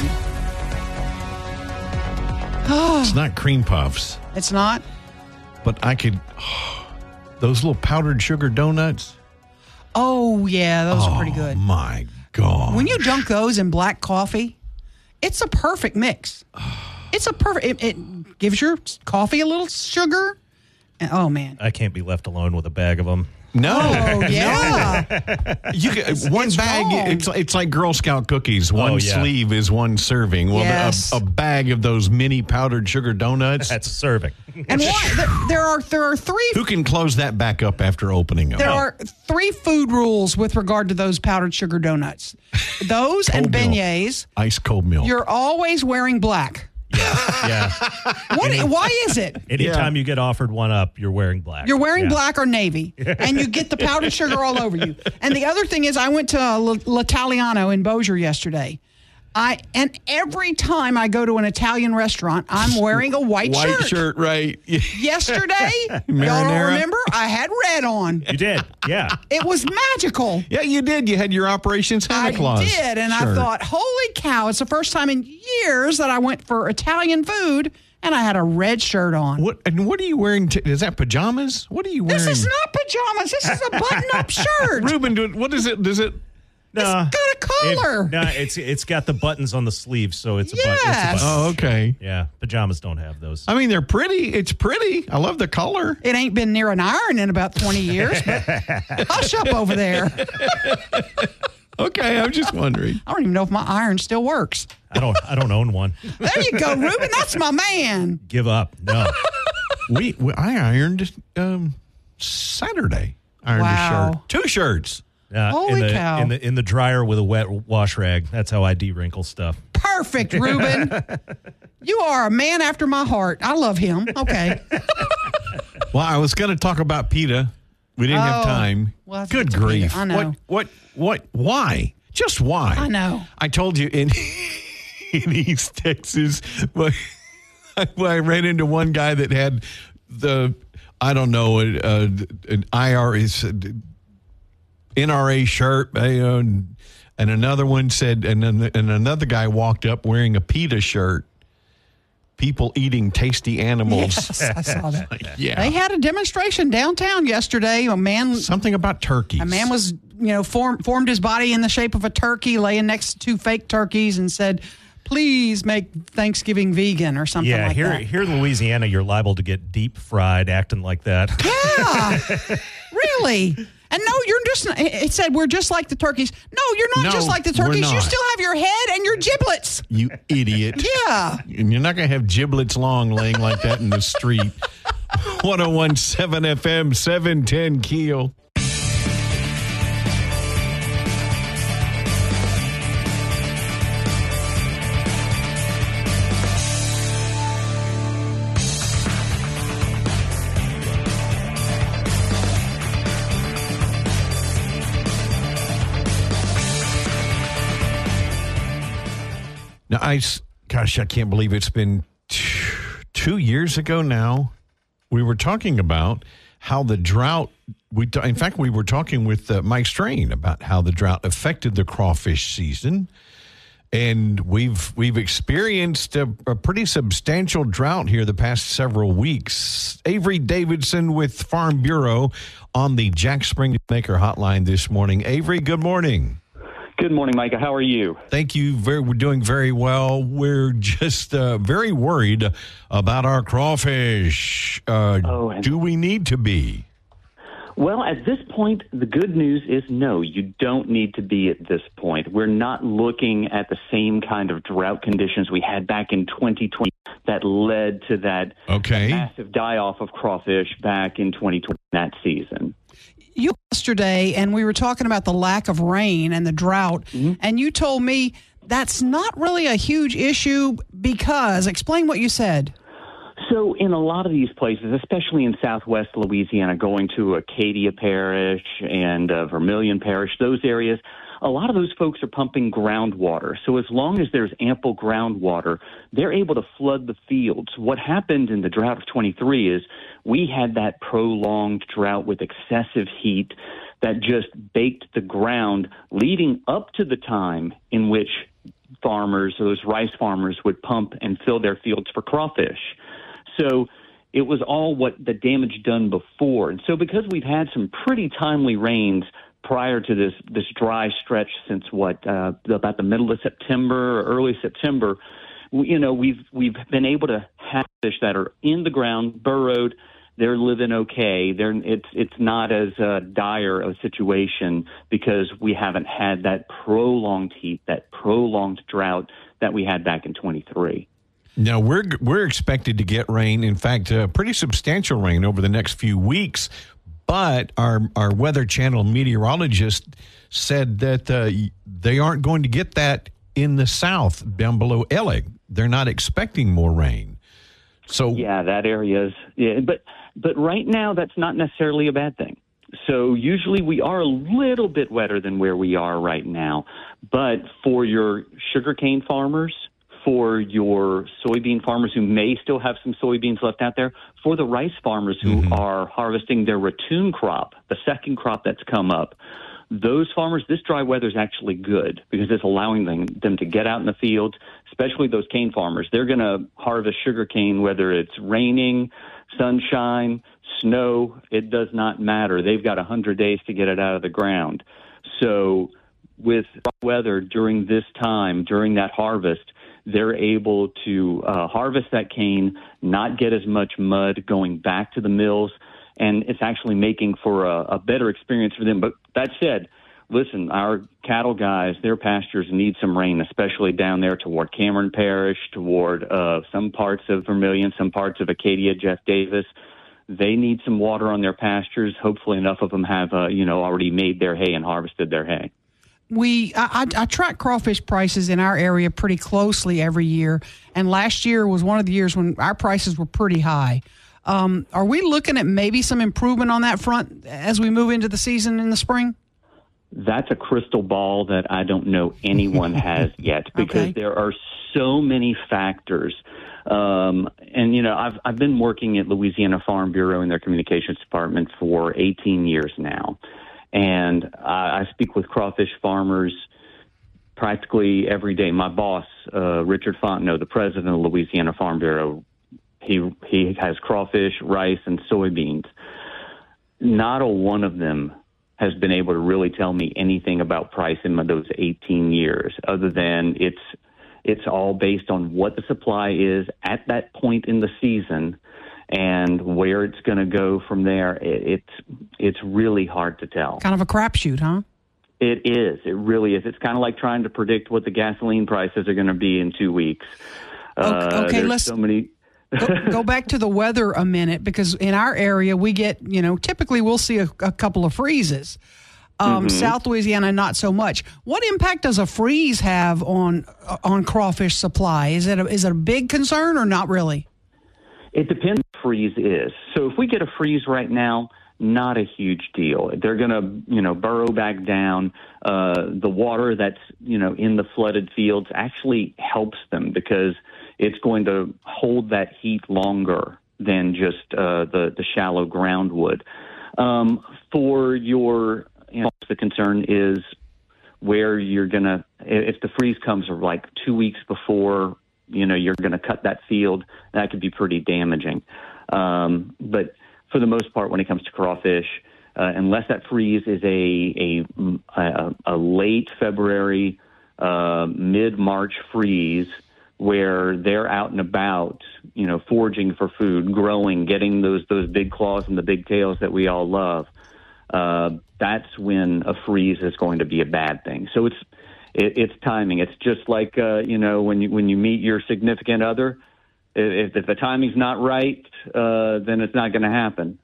It's not cream puffs, It's not? but I could. Those little powdered sugar donuts. Oh, yeah. Those are pretty Oh, good. my God. When you dunk those in black coffee, it's a perfect mix. It's a perfect. It, it gives your coffee a little sugar. And, oh, man. I can't be left alone with a bag of them. No. Oh, yeah. You can, one it's bag, wrong. it's it's like Girl Scout cookies. One Oh, yeah. sleeve is one serving. Well, Yes. a, a bag of those mini powdered sugar donuts. That's a serving. And why? There, there are there are three Who can close that back up after opening them? There are three food rules with regard to those powdered sugar donuts. Those and Cold milk. beignets. Ice cold milk. You're always wearing black. Yeah. What? Why is it? Anytime you get offered one up, you're wearing black. You're wearing Yeah. black or navy, and you get the powdered sugar all over you. And the other thing is, I went to uh, L'Italiano in Bossier yesterday. I and every time I go to an Italian restaurant, I'm wearing a white, White shirt. shirt, right? Yesterday, y'all don't Marinara? remember? I had red on. You did. Yeah. It was magical. Yeah, you did. You had your Operation Santa I Claus. did, and I shirt. thought, holy cow, it's the first time in years that I went for Italian food, and I had a red shirt on. What and what are you wearing? T- is that pajamas? What are you wearing? This is not pajamas. This is a button-up shirt. Ruben, do it- what is it? Does it? Nah, It's got a collar. It, nah, it's it's got the buttons on the sleeves, so it's a, Yes. button, it's a button. Oh, okay. Yeah, pajamas don't have those. I mean, they're pretty. It's pretty. I love the color. It ain't been near an iron in about twenty years, but hush up over there. Okay, I'm just wondering. I don't even know if my iron still works. I don't I don't own one. There you go, Ruben. That's my man. Give up. No. We, we I ironed um, Saturday. Ironed Wow. a shirt. Two shirts. Uh, Holy in the, cow. In the in the dryer with a wet wash rag. That's how I de-wrinkle stuff. Perfect, Ruben. You are a man after my heart. I love him. Okay. Well, I was going to talk about PETA. We didn't have Oh, time. well, that's Good PETA. grief. I know. What, what, what, why? Just why? I know. I told you in, in East Texas, well, I, well, I ran into one guy that had the, I don't know, uh, an I R S, N R A shirt, uh, and another one said, and, then, and another guy walked up wearing a PETA shirt. People eating tasty animals. Yes, I saw that. Yeah. They had a demonstration downtown yesterday. A man, Something about turkeys. a man was, you know, form, formed his body in the shape of a turkey, laying next to two fake turkeys, and said, "Please make Thanksgiving vegan," or something Yeah, like here that. here in Louisiana, you're liable to get deep fried acting like that. Yeah, really. And no, you're just. It said we're just like the turkeys. No, you're not No, just like the we're turkeys. You not. still have your head and your giblets. You idiot. Yeah. And you're not going to have giblets long laying like that in the street. one oh one point seven F M, seven ten Keel. Now, I, s- gosh, I can't believe it's been two, two years ago now. We were talking about how the drought, we, t- in fact, we were talking with uh, Mike Strain about how the drought affected the crawfish season. And we've we've experienced a, a pretty substantial drought here the past several weeks. Avery Davidson with Farm Bureau on the Jack Spring Maker hotline this morning. Avery, good morning. Good morning, Micah. How are you? Thank you. Very, we're doing very well. We're just uh, very worried about our crawfish. Uh, Oh, and- do we need to be? Well, at this point, the good news is no, you don't need to be at this point. We're not looking at the same kind of drought conditions we had back in twenty twenty that led to that Okay. massive die-off of crawfish back in twenty twenty, that season. You yesterday, and we were talking about the lack of rain and the drought, and you told me that's not really a huge issue because, explain what you said. So in a lot of these places, especially in southwest Louisiana, going to Acadia Parish and uh, Vermilion Parish, those areas, a lot of those folks are pumping groundwater. So as long as there's ample groundwater, they're able to flood the fields. What happened in the drought of twenty-three is we had that prolonged drought with excessive heat that just baked the ground leading up to the time in which farmers, those rice farmers, would pump and fill their fields for crawfish. So it was all what the damage done before. And so because we've had some pretty timely rains prior to this this dry stretch since what uh, about the middle of September or early September, we, you know, we've we've been able to have fish that are in the ground, burrowed. They're living okay. They're it's it's not as uh, dire a situation because we haven't had that prolonged heat, that prolonged drought that we had back in twenty-three. Now, we're we're expected to get rain, in fact, uh, pretty substantial rain over the next few weeks. But our, our Weather Channel meteorologist said that uh, they aren't going to get that in the south, down below Ellig. They're not expecting more rain. So Yeah, that area is. Yeah, but but right now, that's not necessarily a bad thing. So usually we are a little bit wetter than where we are right now. But for your sugarcane farmers, for your soybean farmers who may still have some soybeans left out there, for the rice farmers who mm-hmm. are harvesting their ratoon crop, the second crop that's come up, those farmers, this dry weather is actually good because it's allowing them, them to get out in the fields, especially those cane farmers. They're going to harvest sugar cane whether it's raining, sunshine, snow. It does not matter. They've got one hundred days to get it out of the ground. So with weather during this time, during that harvest, they're able to uh, harvest that cane, not get as much mud going back to the mills, and it's actually making for a, a better experience for them. But that said, listen, our cattle guys, their pastures need some rain, especially down there toward Cameron Parish, toward uh, some parts of Vermilion, some parts of Acadia, Jeff Davis. They need some water on their pastures. Hopefully enough of them have, uh, you know, already made their hay and harvested their hay. We I, I track crawfish prices in our area pretty closely every year, and last year was one of the years when our prices were pretty high. Um, are we looking at maybe some improvement on that front as we move into the season in the spring? That's a crystal ball that I don't know anyone has yet, because okay. there are so many factors. Um, and, you know, I've, I've been working at Louisiana Farm Bureau in their communications department for eighteen years now. And I, I speak with crawfish farmers practically every day. My boss, uh, Richard Fontenot, the president of Louisiana Farm Bureau, he, he has crawfish, rice, and soybeans. Not a one of them has been able to really tell me anything about price in those eighteen years, other than it's it's all based on what the supply is at that point in the season and where it's going to go from there. It, it's it's really hard to tell. Kind of a crapshoot, huh? It is. It really is. It's kind of like trying to predict what the gasoline prices are going to be in two weeks. Okay, uh, okay let's so many. go, go back to the weather a minute, because in our area we get, you know, typically we'll see a, a couple of freezes. Um, Mm-hmm. South Louisiana, not so much. What impact does a freeze have on on crawfish supply? Is it a, is it a big concern or not really? It depends what freeze is. So if we get a freeze right now, not a huge deal. They're going to, you know, burrow back down. Uh, the water that's, you know, in the flooded fields actually helps them, because it's going to hold that heat longer than just uh, the, the shallow ground would. Um, for your, you know, the concern is where you're going to, if the freeze comes like two weeks before, you know, you're going to cut that field, that could be pretty damaging. Um, but for the most part, when it comes to crawfish, uh, unless that freeze is a, a, a, a late February, uh, mid-March freeze, where they're out and about, you know, foraging for food, growing, getting those those big claws and the big tails that we all love, uh, that's when a freeze is going to be a bad thing. So it's it, it's timing. It's just like, uh, you know, when you when you meet your significant other, if, if the timing's not right, uh, then it's not going to happen.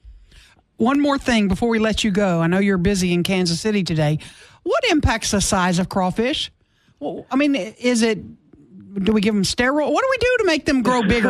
One more thing before we let you go. I know you're busy in Kansas City today. What impacts the size of crawfish? Well, I mean, is it... Do we give them steroid? What do we do to make them grow bigger?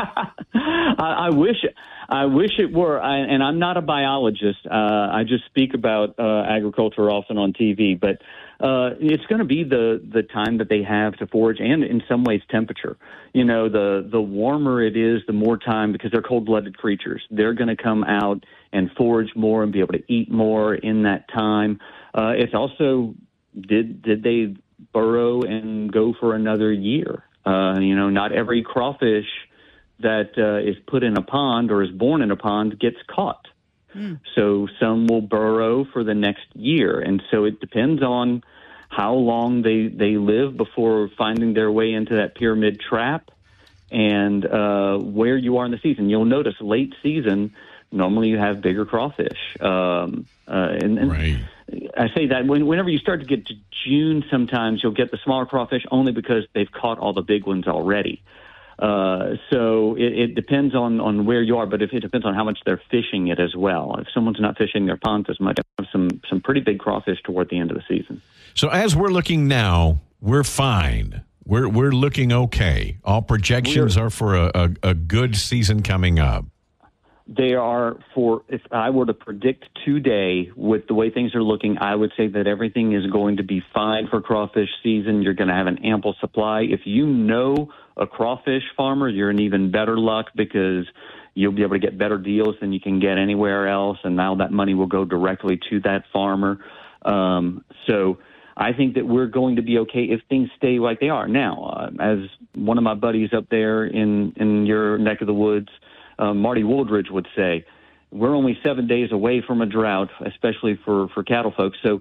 I, I wish, I wish it were. I, and I'm not a biologist. Uh, I just speak about uh, agriculture often on T V. But uh, it's going to be the the time that they have to forage, and in some ways temperature. You know, the the warmer it is, the more time, because they're cold-blooded creatures. They're going to come out and forage more and be able to eat more in that time. Uh, it's also did did they burrow and go for another year? Uh, you know, not every crawfish that uh, is put in a pond or is born in a pond gets caught. Mm. So some will burrow for the next year. And so it depends on how long they, they live before finding their way into that pyramid trap, and uh, where you are in the season. You'll notice late season, normally you have bigger crawfish. Um, uh, and, and right. I say that when, whenever you start to get to June, sometimes you'll get the smaller crawfish only because they've caught all the big ones already. Uh, so it, it depends on, on where you are, but if it depends on how much they're fishing it as well. If someone's not fishing their ponds as much, have some some pretty big crawfish toward the end of the season. So as we're looking now, we're fine. We're we're looking okay. All projections we're, are for a, a, a good season coming up. They are for, if I were to predict today with the way things are looking, I would say that everything is going to be fine for crawfish season. You're going to have an ample supply. If you know a crawfish farmer, you're in even better luck, because you'll be able to get better deals than you can get anywhere else. And now that money will go directly to that farmer. Um, so I think that we're going to be okay if things stay like they are. Now, uh, as one of my buddies up there in, in your neck of the woods, Uh, Marty Wooldridge would say, we're only seven days away from a drought, especially for, for cattle folks. So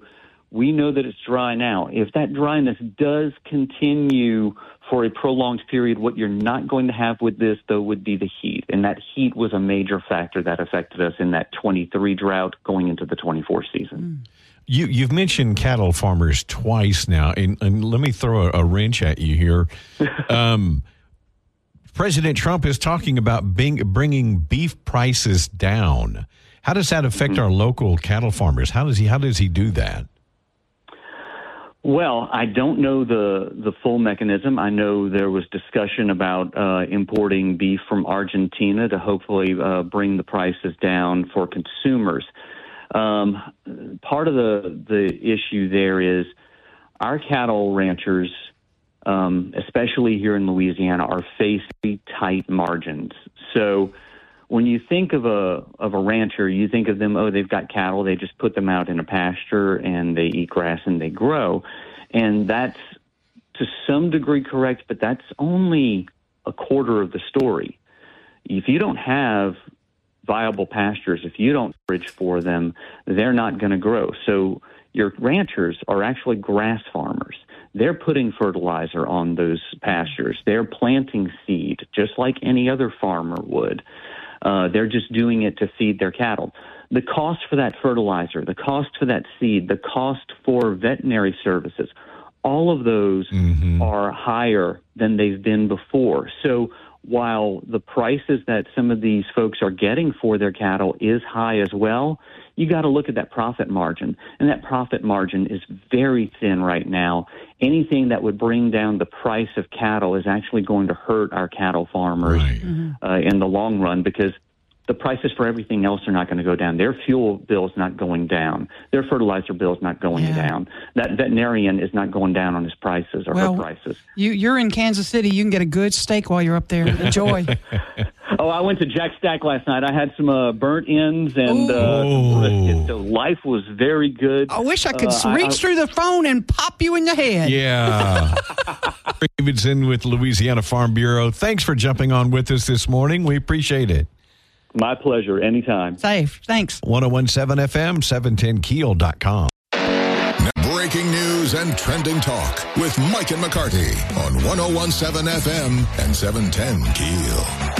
We know that it's dry now. If that dryness does continue for a prolonged period, what you're not going to have with this, though, would be the heat. And that heat was a major factor that affected us in that twenty-three drought going into the twenty-four season. You, you've mentioned cattle farmers twice now, and, and let me throw a, a wrench at you here. Um, President Trump is talking about being, bringing beef prices down. How does that affect mm-hmm. our local cattle farmers? How does he How does he do that? Well, I don't know the, the full mechanism. I know there was discussion about uh, importing beef from Argentina to hopefully uh, bring the prices down for consumers. Um, part of the, the issue there is our cattle ranchers, um, especially here in Louisiana, are facing tight margins. So when you think of a of a rancher, you think of them, oh, they've got cattle, they just put them out in a pasture and they eat grass and they grow. And that's to some degree correct, but that's only a quarter of the story. If you don't have viable pastures, if you don't forage for them, they're not going to grow. So your ranchers are actually grass farmers. They're putting fertilizer on those pastures. They're planting seed just like any other farmer would. Uh, they're just doing it to feed their cattle. The cost for that fertilizer, the cost for that seed, the cost for veterinary services, all of those mm-hmm. are higher than they've been before. So while the prices that some of these folks are getting for their cattle is high as well, you got to look at that profit margin. And that profit margin is very thin right now. Anything that would bring down the price of cattle is actually going to hurt our cattle farmers right. uh, in the long run, because the prices for everything else are not going to go down. Their fuel bill is not going down. Their fertilizer bill is not going yeah. down. That veterinarian is not going down on his prices or well, her prices. You, you're in Kansas City. You can get a good steak while you're up there. Enjoy. Oh, I went to Jack Stack last night. I had some uh, burnt ends and uh, some brisket. So life was very good. I wish I could uh, reach I, through the phone and pop you in the head. Yeah. Davidson with Louisiana Farm Bureau. Thanks for jumping on with us this morning. We appreciate it. My pleasure. Anytime. Safe. Thanks. ten seventeen F M, seven ten keel dot com. Breaking news and trending talk with Mike and McCarty on ten seventeen F M and seven ten Keel.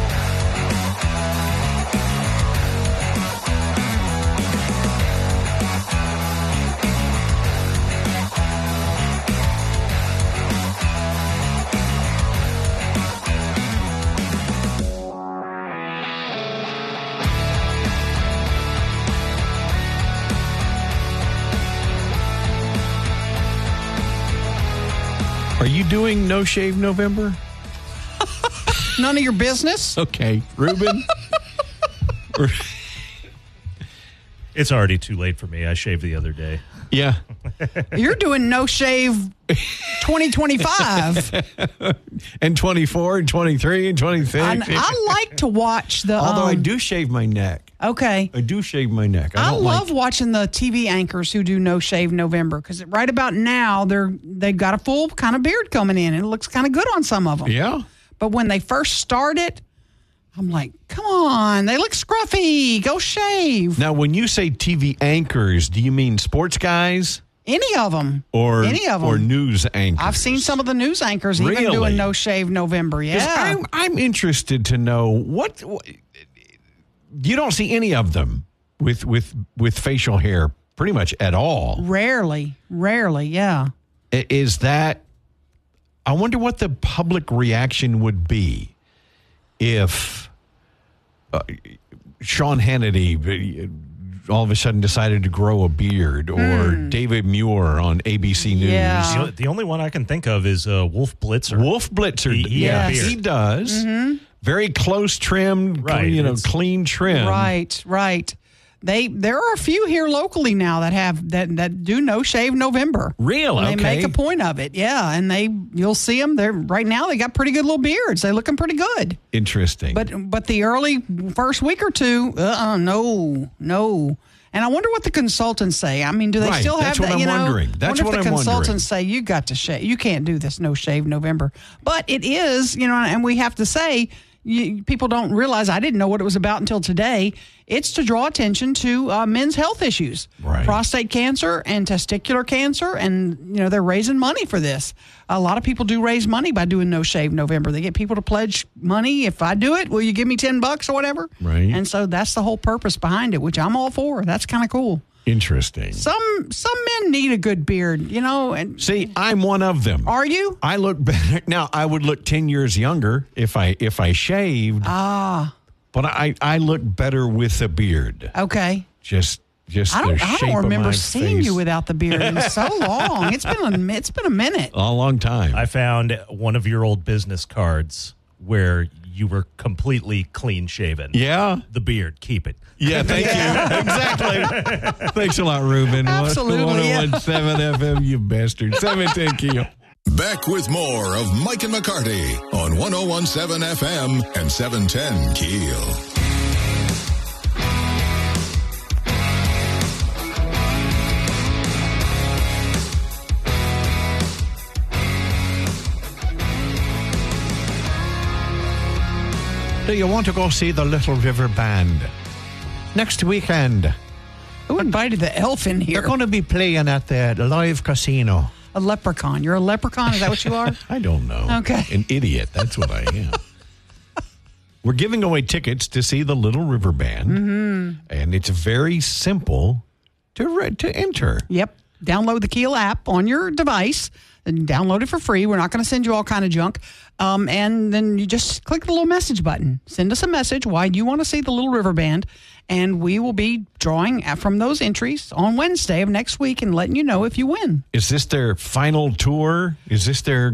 Are you doing No Shave November? None of your business. Okay. Ruben? It's already too late for me. I shaved the other day. Yeah. You're doing No Shave twenty twenty-five. And twenty-four and twenty-three and twenty-six. I, I like to watch the... Although um, I do shave my neck. Okay. I do shave my neck. I, I don't love like... watching the T V anchors who do No Shave November, because right about now they're they've got a full kind of beard coming in, and it looks kind of good on some of them. Yeah. But when they first started, I'm like, come on, they look scruffy. Go shave. Now, when you say T V anchors, do you mean sports guys? Any of them. Or any of them. Or news anchors? I've seen some of the news anchors even really? doing No Shave November. Yeah. I'm, I'm interested to know what, what you don't see any of them with with with facial hair pretty much at all. Rarely, rarely, yeah. Is that? I wonder what the public reaction would be if uh, Sean Hannity all of a sudden decided to grow a beard, or mm. David Muir on A B C News. Yeah. The, the only one I can think of is uh, Wolf Blitzer. Wolf Blitzer, he, he yes, has a he does. Mm-hmm. Very close trimmed, right. you know, It's, clean trim. Right, right. They there are a few here locally now that have that that do No Shave November. Real, and okay. They make a point of it, yeah. And they you'll see them. They're right now. They got pretty good little beards. They're looking pretty good. Interesting. But but the early first week or two, uh, no, no. And I wonder what the consultants say. I mean, do they right. still have That's what that? I'm you know, wondering. That's wonder what if the I'm consultants wondering. say you got to shave. You can't do this No Shave November. But it is, you know, and we have to say, you, people don't realize, I didn't know what it was about until today. It's to draw attention to uh, men's health issues, Right. prostate cancer and testicular cancer. And, you know, they're raising money for this. A lot of people do raise money by doing No Shave November. They get people to pledge money. If I do it, will you give me ten bucks or whatever? Right. And so that's the whole purpose behind it, which I'm all for. That's kind of cool. Interesting. Some some men need a good beard, you know. And See, I'm one of them. are you? I look better now. I would look ten years younger if I if I shaved. Ah, But I, I look better with a beard. okay. Just just I don't the I shape don't remember of my seeing face. you without the beard in so long. It's been a it's been a minute. a long time. I found one of your old business cards where you were completely clean shaven. yeah. The beard, keep it. Yeah, thank you. Exactly. Thanks a lot, Ruben. Absolutely, yeah. one oh one seven F M, you bastard. seven ten Keel. Back with more of Mike and McCarty on one oh one seven F M and seven ten Keel. Do you want to go see the Little River Band? Next weekend, Who invited the elf in they're here? going to be playing at the live casino. A leprechaun. You're a leprechaun? Is that what you are? I don't know. Okay. An idiot. That's what I am. We're giving away tickets to see the Little River Band. Mm-hmm. And it's very simple to re- to enter. Yep. Download the Keel app on your device and download it for free. We're not going to send you all kind of junk. Um, and then you just click the little message button. Send us a message why you want to see the Little River Band. And we will be drawing from those entries on Wednesday of next week and letting you know if you win. Is this their final tour? Is this their...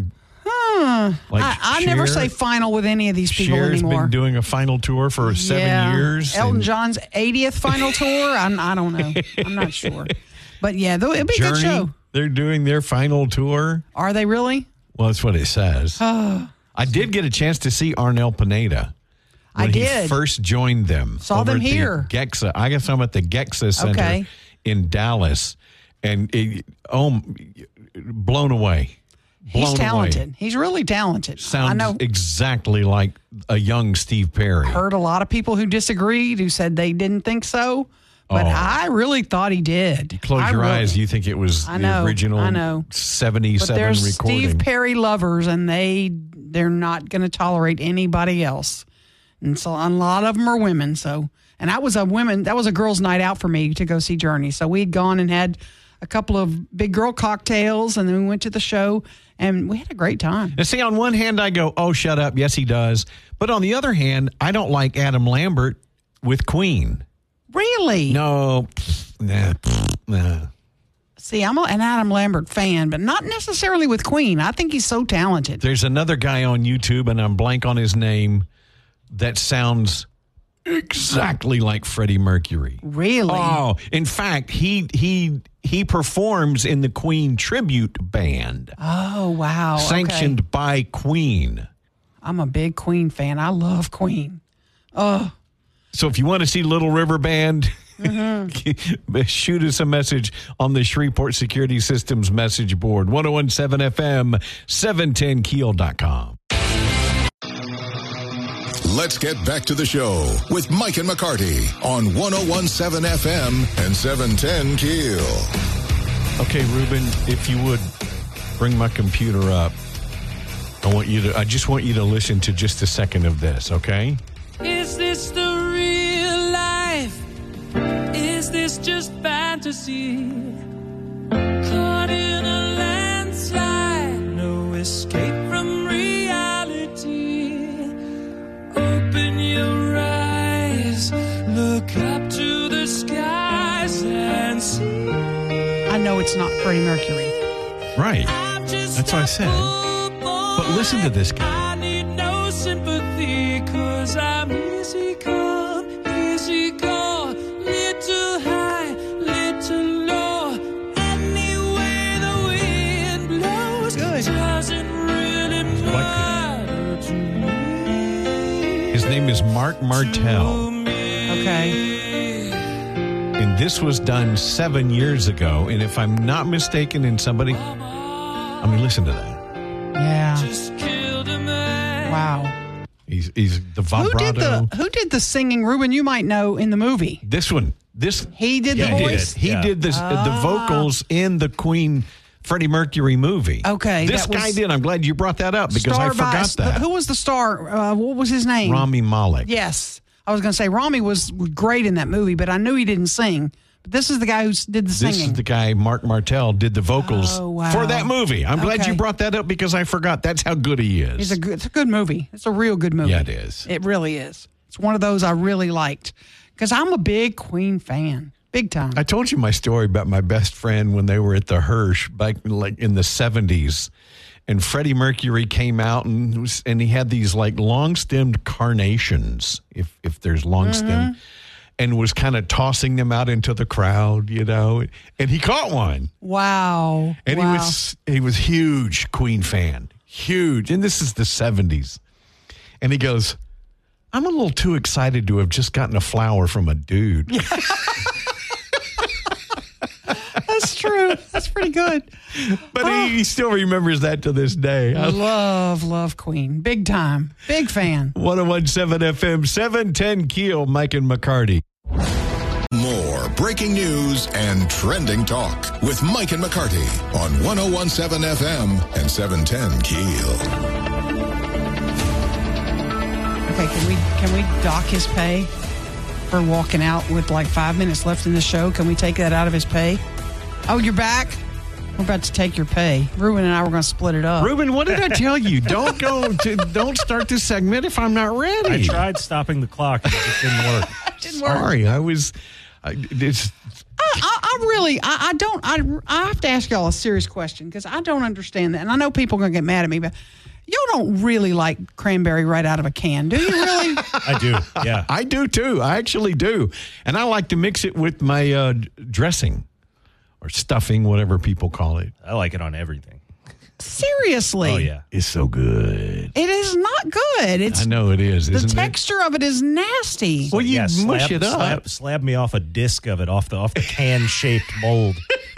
Like I, I never Cher- say final with any of these people Cher's anymore. been doing a final tour for seven Yeah. years. Elton and John's eightieth final tour. I'm, I don't know. I'm not sure. But yeah, though, it'll be a good Journey, show. they're doing their final tour. Are they really? Well, that's what it says. I did get a chance to see Arnel Pineda. I When he did. first joined them. Saw over them at the here. Gexa. I guess I'm at the Gexa Center Okay. in Dallas. And it, oh, blown away. Blown He's talented. Away. He's really talented. Sounds I know. exactly like a young Steve Perry. Heard a lot of people who disagreed, who said they didn't think so. But Oh. I really thought he did. Close I your really- eyes. You think it was I the know, original I know. But seventy-seven there's recording. Steve Perry lovers, and they they're not going to tolerate anybody else. And so a lot of them are women. So, and that was a women. That was a girls' night out for me to go see Journey. So we'd gone and had a couple of big girl cocktails, and then we went to the show, and we had a great time. And see, on one hand, I go, oh, shut up. Yes, he does. But on the other hand, I don't like Adam Lambert with Queen. Really? No. Nah. Nah. See, I'm a- an Adam Lambert fan, but not necessarily with Queen. I think he's so talented. There's another guy on YouTube, and I'm blank on his name, that sounds exactly like Freddie Mercury. Really? Oh, in fact, he he he performs in the Queen tribute band, Oh, wow. Okay. sanctioned by Queen. I'm a big Queen fan. I love Queen. Oh, So if you want to see Little River Band, shoot us a message on the Shreveport Security Systems message board, one oh one seven F M, seven ten keel dot com. Let's get back to the show with Mike and McCarty on one oh one seven F M and seven ten Keel. Okay, Ruben, if you would bring my computer up, I want you to. I just want you to listen to just a second of this, okay? Is this the real life? Is this just fantasy? Caught in a landslide, no escape from reality. Open your eyes, look up to the skies and see. I know it's not Freddie Mercury. Right. I'm just That's what I a said. fool But listen to this guy. I need no sympathy, cause I'm easy come, easy go, little high, little low. Anyway the wind blows, Good. doesn't really matter to me. His name is Mark Martel, Okay. and this was done seven years ago. And if I'm not mistaken, in somebody, I mean, listen to that. Yeah. Just killed a man. Wow. He He's, he's the Who vibrato. did the Who did the singing? Ruben, you might know in the movie. This one. This He did Yeah, the he voice. did. He Yeah. did this, the vocals in the Queen Freddie Mercury movie. Okay, This that guy was- did. I'm glad you brought that up because Star I forgot by- that. Who was the star? Uh, what was his name? Rami Malek. Yes, I was going to say Rami was great in that movie, but I knew he didn't sing. But this is the guy who s- did the This singing. is the guy, Mark Martel, did the vocals Oh, wow. for that movie. I'm glad Okay. you brought that up because I forgot. That's how good he is. It's a good, it's a good movie. It's a real good movie. Yeah, it is. It really is. It's one of those I really liked because I'm a big Queen fan, big time. I told you my story about my best friend when they were at the Hirsch back like in the seventies. And Freddie Mercury came out and was, and he had these like long-stemmed carnations, if if there's long-stem, and was kind of tossing them out into the crowd, you know. And he caught one. Wow. And wow. he was he was huge Queen fan. Huge. And this is the seventies. And he goes, I'm a little too excited to have just gotten a flower from a dude. That's true. That's pretty good. But he, he still remembers that to this day. I Love, love Queen. Big time. Big fan. one oh one seven F M, seven ten Keel, Mike and McCarty. More breaking news and trending talk with Mike and McCarty on one oh one seven F M and seven ten Keel. Okay, can we can we dock his pay for walking out with like five minutes left in the show? Can we take that out of his pay? Oh, you're back? We're about to take your pay. Ruben and I were going to split it up. Ruben, what did I tell you? Don't go to, don't start this segment if I'm not ready. I tried stopping the clock and it just didn't work. Didn't work. Sorry, I was. I, it's, I, I, I really, I, I don't, I, I have to ask y'all a serious question because I don't understand that. And I know people are going to get mad at me, but y'all don't really like cranberry right out of a can, do you really? I do, yeah. I do too. I actually do, and I like to mix it with my uh, dressing or stuffing, whatever people call it. I like it on everything. Seriously. Oh, yeah. It's so good. It is not good. It's I know it is. the Isn't it? texture of it is nasty. Well, you yeah, mush slab, it up. Slab, slab me off a disc of it, off the off the can-shaped mold.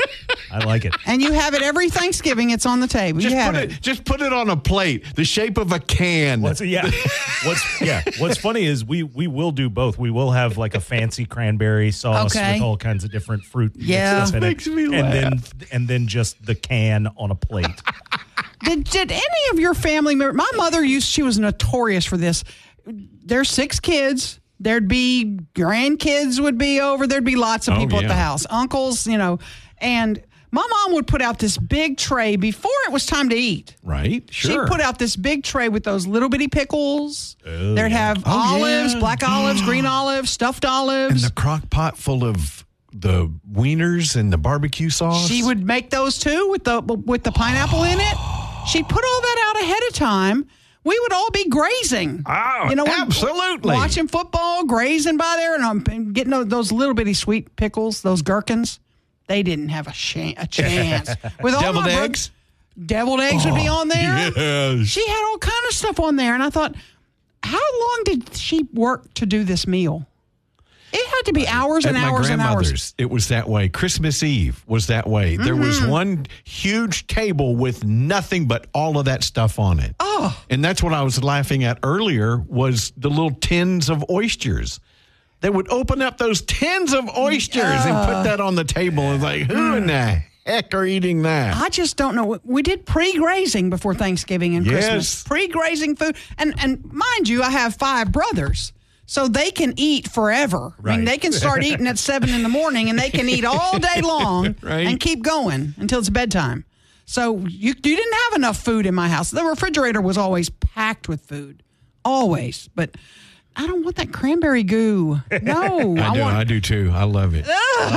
I like it. And you have it every Thanksgiving. It's on the table. Just you have put it. Just put it on a plate, the shape of a can. What's yeah? What's yeah? What's funny is we we will do both. We will have like a fancy cranberry sauce Okay. with all kinds of different fruit. Yeah. mixes in it, Makes me and laugh. then and then just the can on a plate. Did, did any of your family members? My mother used. She was notorious for this. There's six kids. There'd be grandkids would be over. There'd be lots of Oh, people at yeah. the house. Uncles, you know, and my mom would put out this big tray before it was time to eat. Right? Sure. She'd put out this big tray with those little bitty pickles. There'd have Oh, olives, yeah. black olives, green olives, stuffed and olives. the crock pot full of the wieners and the barbecue sauce. She would make those too with the with the pineapple in it. She'd put all that out ahead of time. We would all be grazing. Oh, we'd- absolutely. Watching football, grazing by there, and I'm and getting those, those little bitty sweet pickles, those gherkins. They didn't have a, sh- a chance. With all Deviled my bro- eggs? Deviled eggs would be on there. Yes. She had all kind of stuff on there, and I thought, how long did she work to do this meal? It had to be hours At and my hours and hours. grandmother's, it was that way. Christmas Eve was that way. There was Mm-hmm. one huge table with nothing but all of that stuff on it. Oh. And that's what I was laughing at earlier was the little tins of oysters. They would open up those tins of oysters and put that on the table and like, who in the heck are eating that? I just don't know. We did pre-grazing before Thanksgiving and Yes. Christmas. Pre-grazing food. And and mind you, I have five brothers. So they can eat forever. I mean, Right. they can start eating at seven in the morning and they can eat all day long Right. and keep going until it's bedtime. So you, you didn't have enough food in my house. The refrigerator was always packed with food. Always. But I don't want that cranberry goo. No. I do. want I do too. I love it.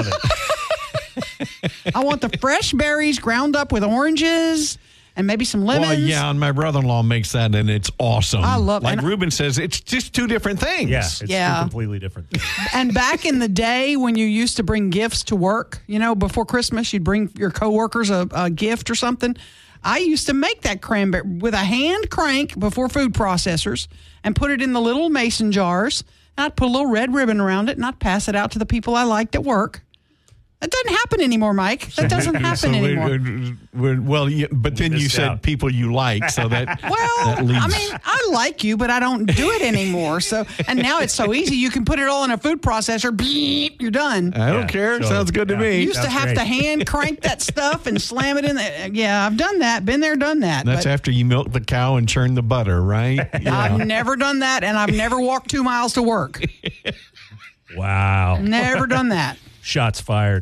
I want the fresh berries ground up with oranges and maybe some lemons. Well, yeah, and my brother-in-law makes that, and it's awesome. I love- Like and- Ruben says, it's just two different things. Yeah, it's Yeah. two completely different things. And back in the day when you used to bring gifts to work, you know, before Christmas, you'd bring your coworkers a, a gift or something. I used to make that cranberry with a hand crank before food processors and put it in the little mason jars. And I'd put a little red ribbon around it and I'd pass it out to the people I liked at work. That doesn't happen anymore, Mike. That doesn't happen So we- anymore. we're- well, yeah, but then you missed said out. people you like, so that Well, that leaves. I mean, I like you, but I don't do it anymore. So, and now it's so easy. You can put it all in a food processor. Beep, you're done. I don't Yeah, care. so, Sounds good to yeah. me. You used to Sounds have great. to hand crank that stuff and slam it in there. Yeah, I've done that. Been there, done that. That's but after you milk the cow and churn the butter, right? I've never done that, and I've never walked two miles to work. Wow. Never done that. Shots fired.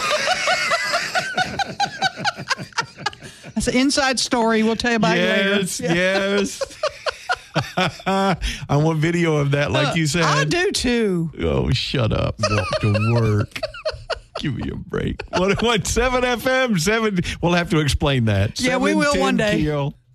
That's an inside story. We'll tell you about Yes, it later. yes. I want video of that, like you said. I do too. Oh, shut up. Walk to work. Give me a break. one oh one seven F M, seven. We'll have to explain that. Yeah, we will one seven ten day. Keel.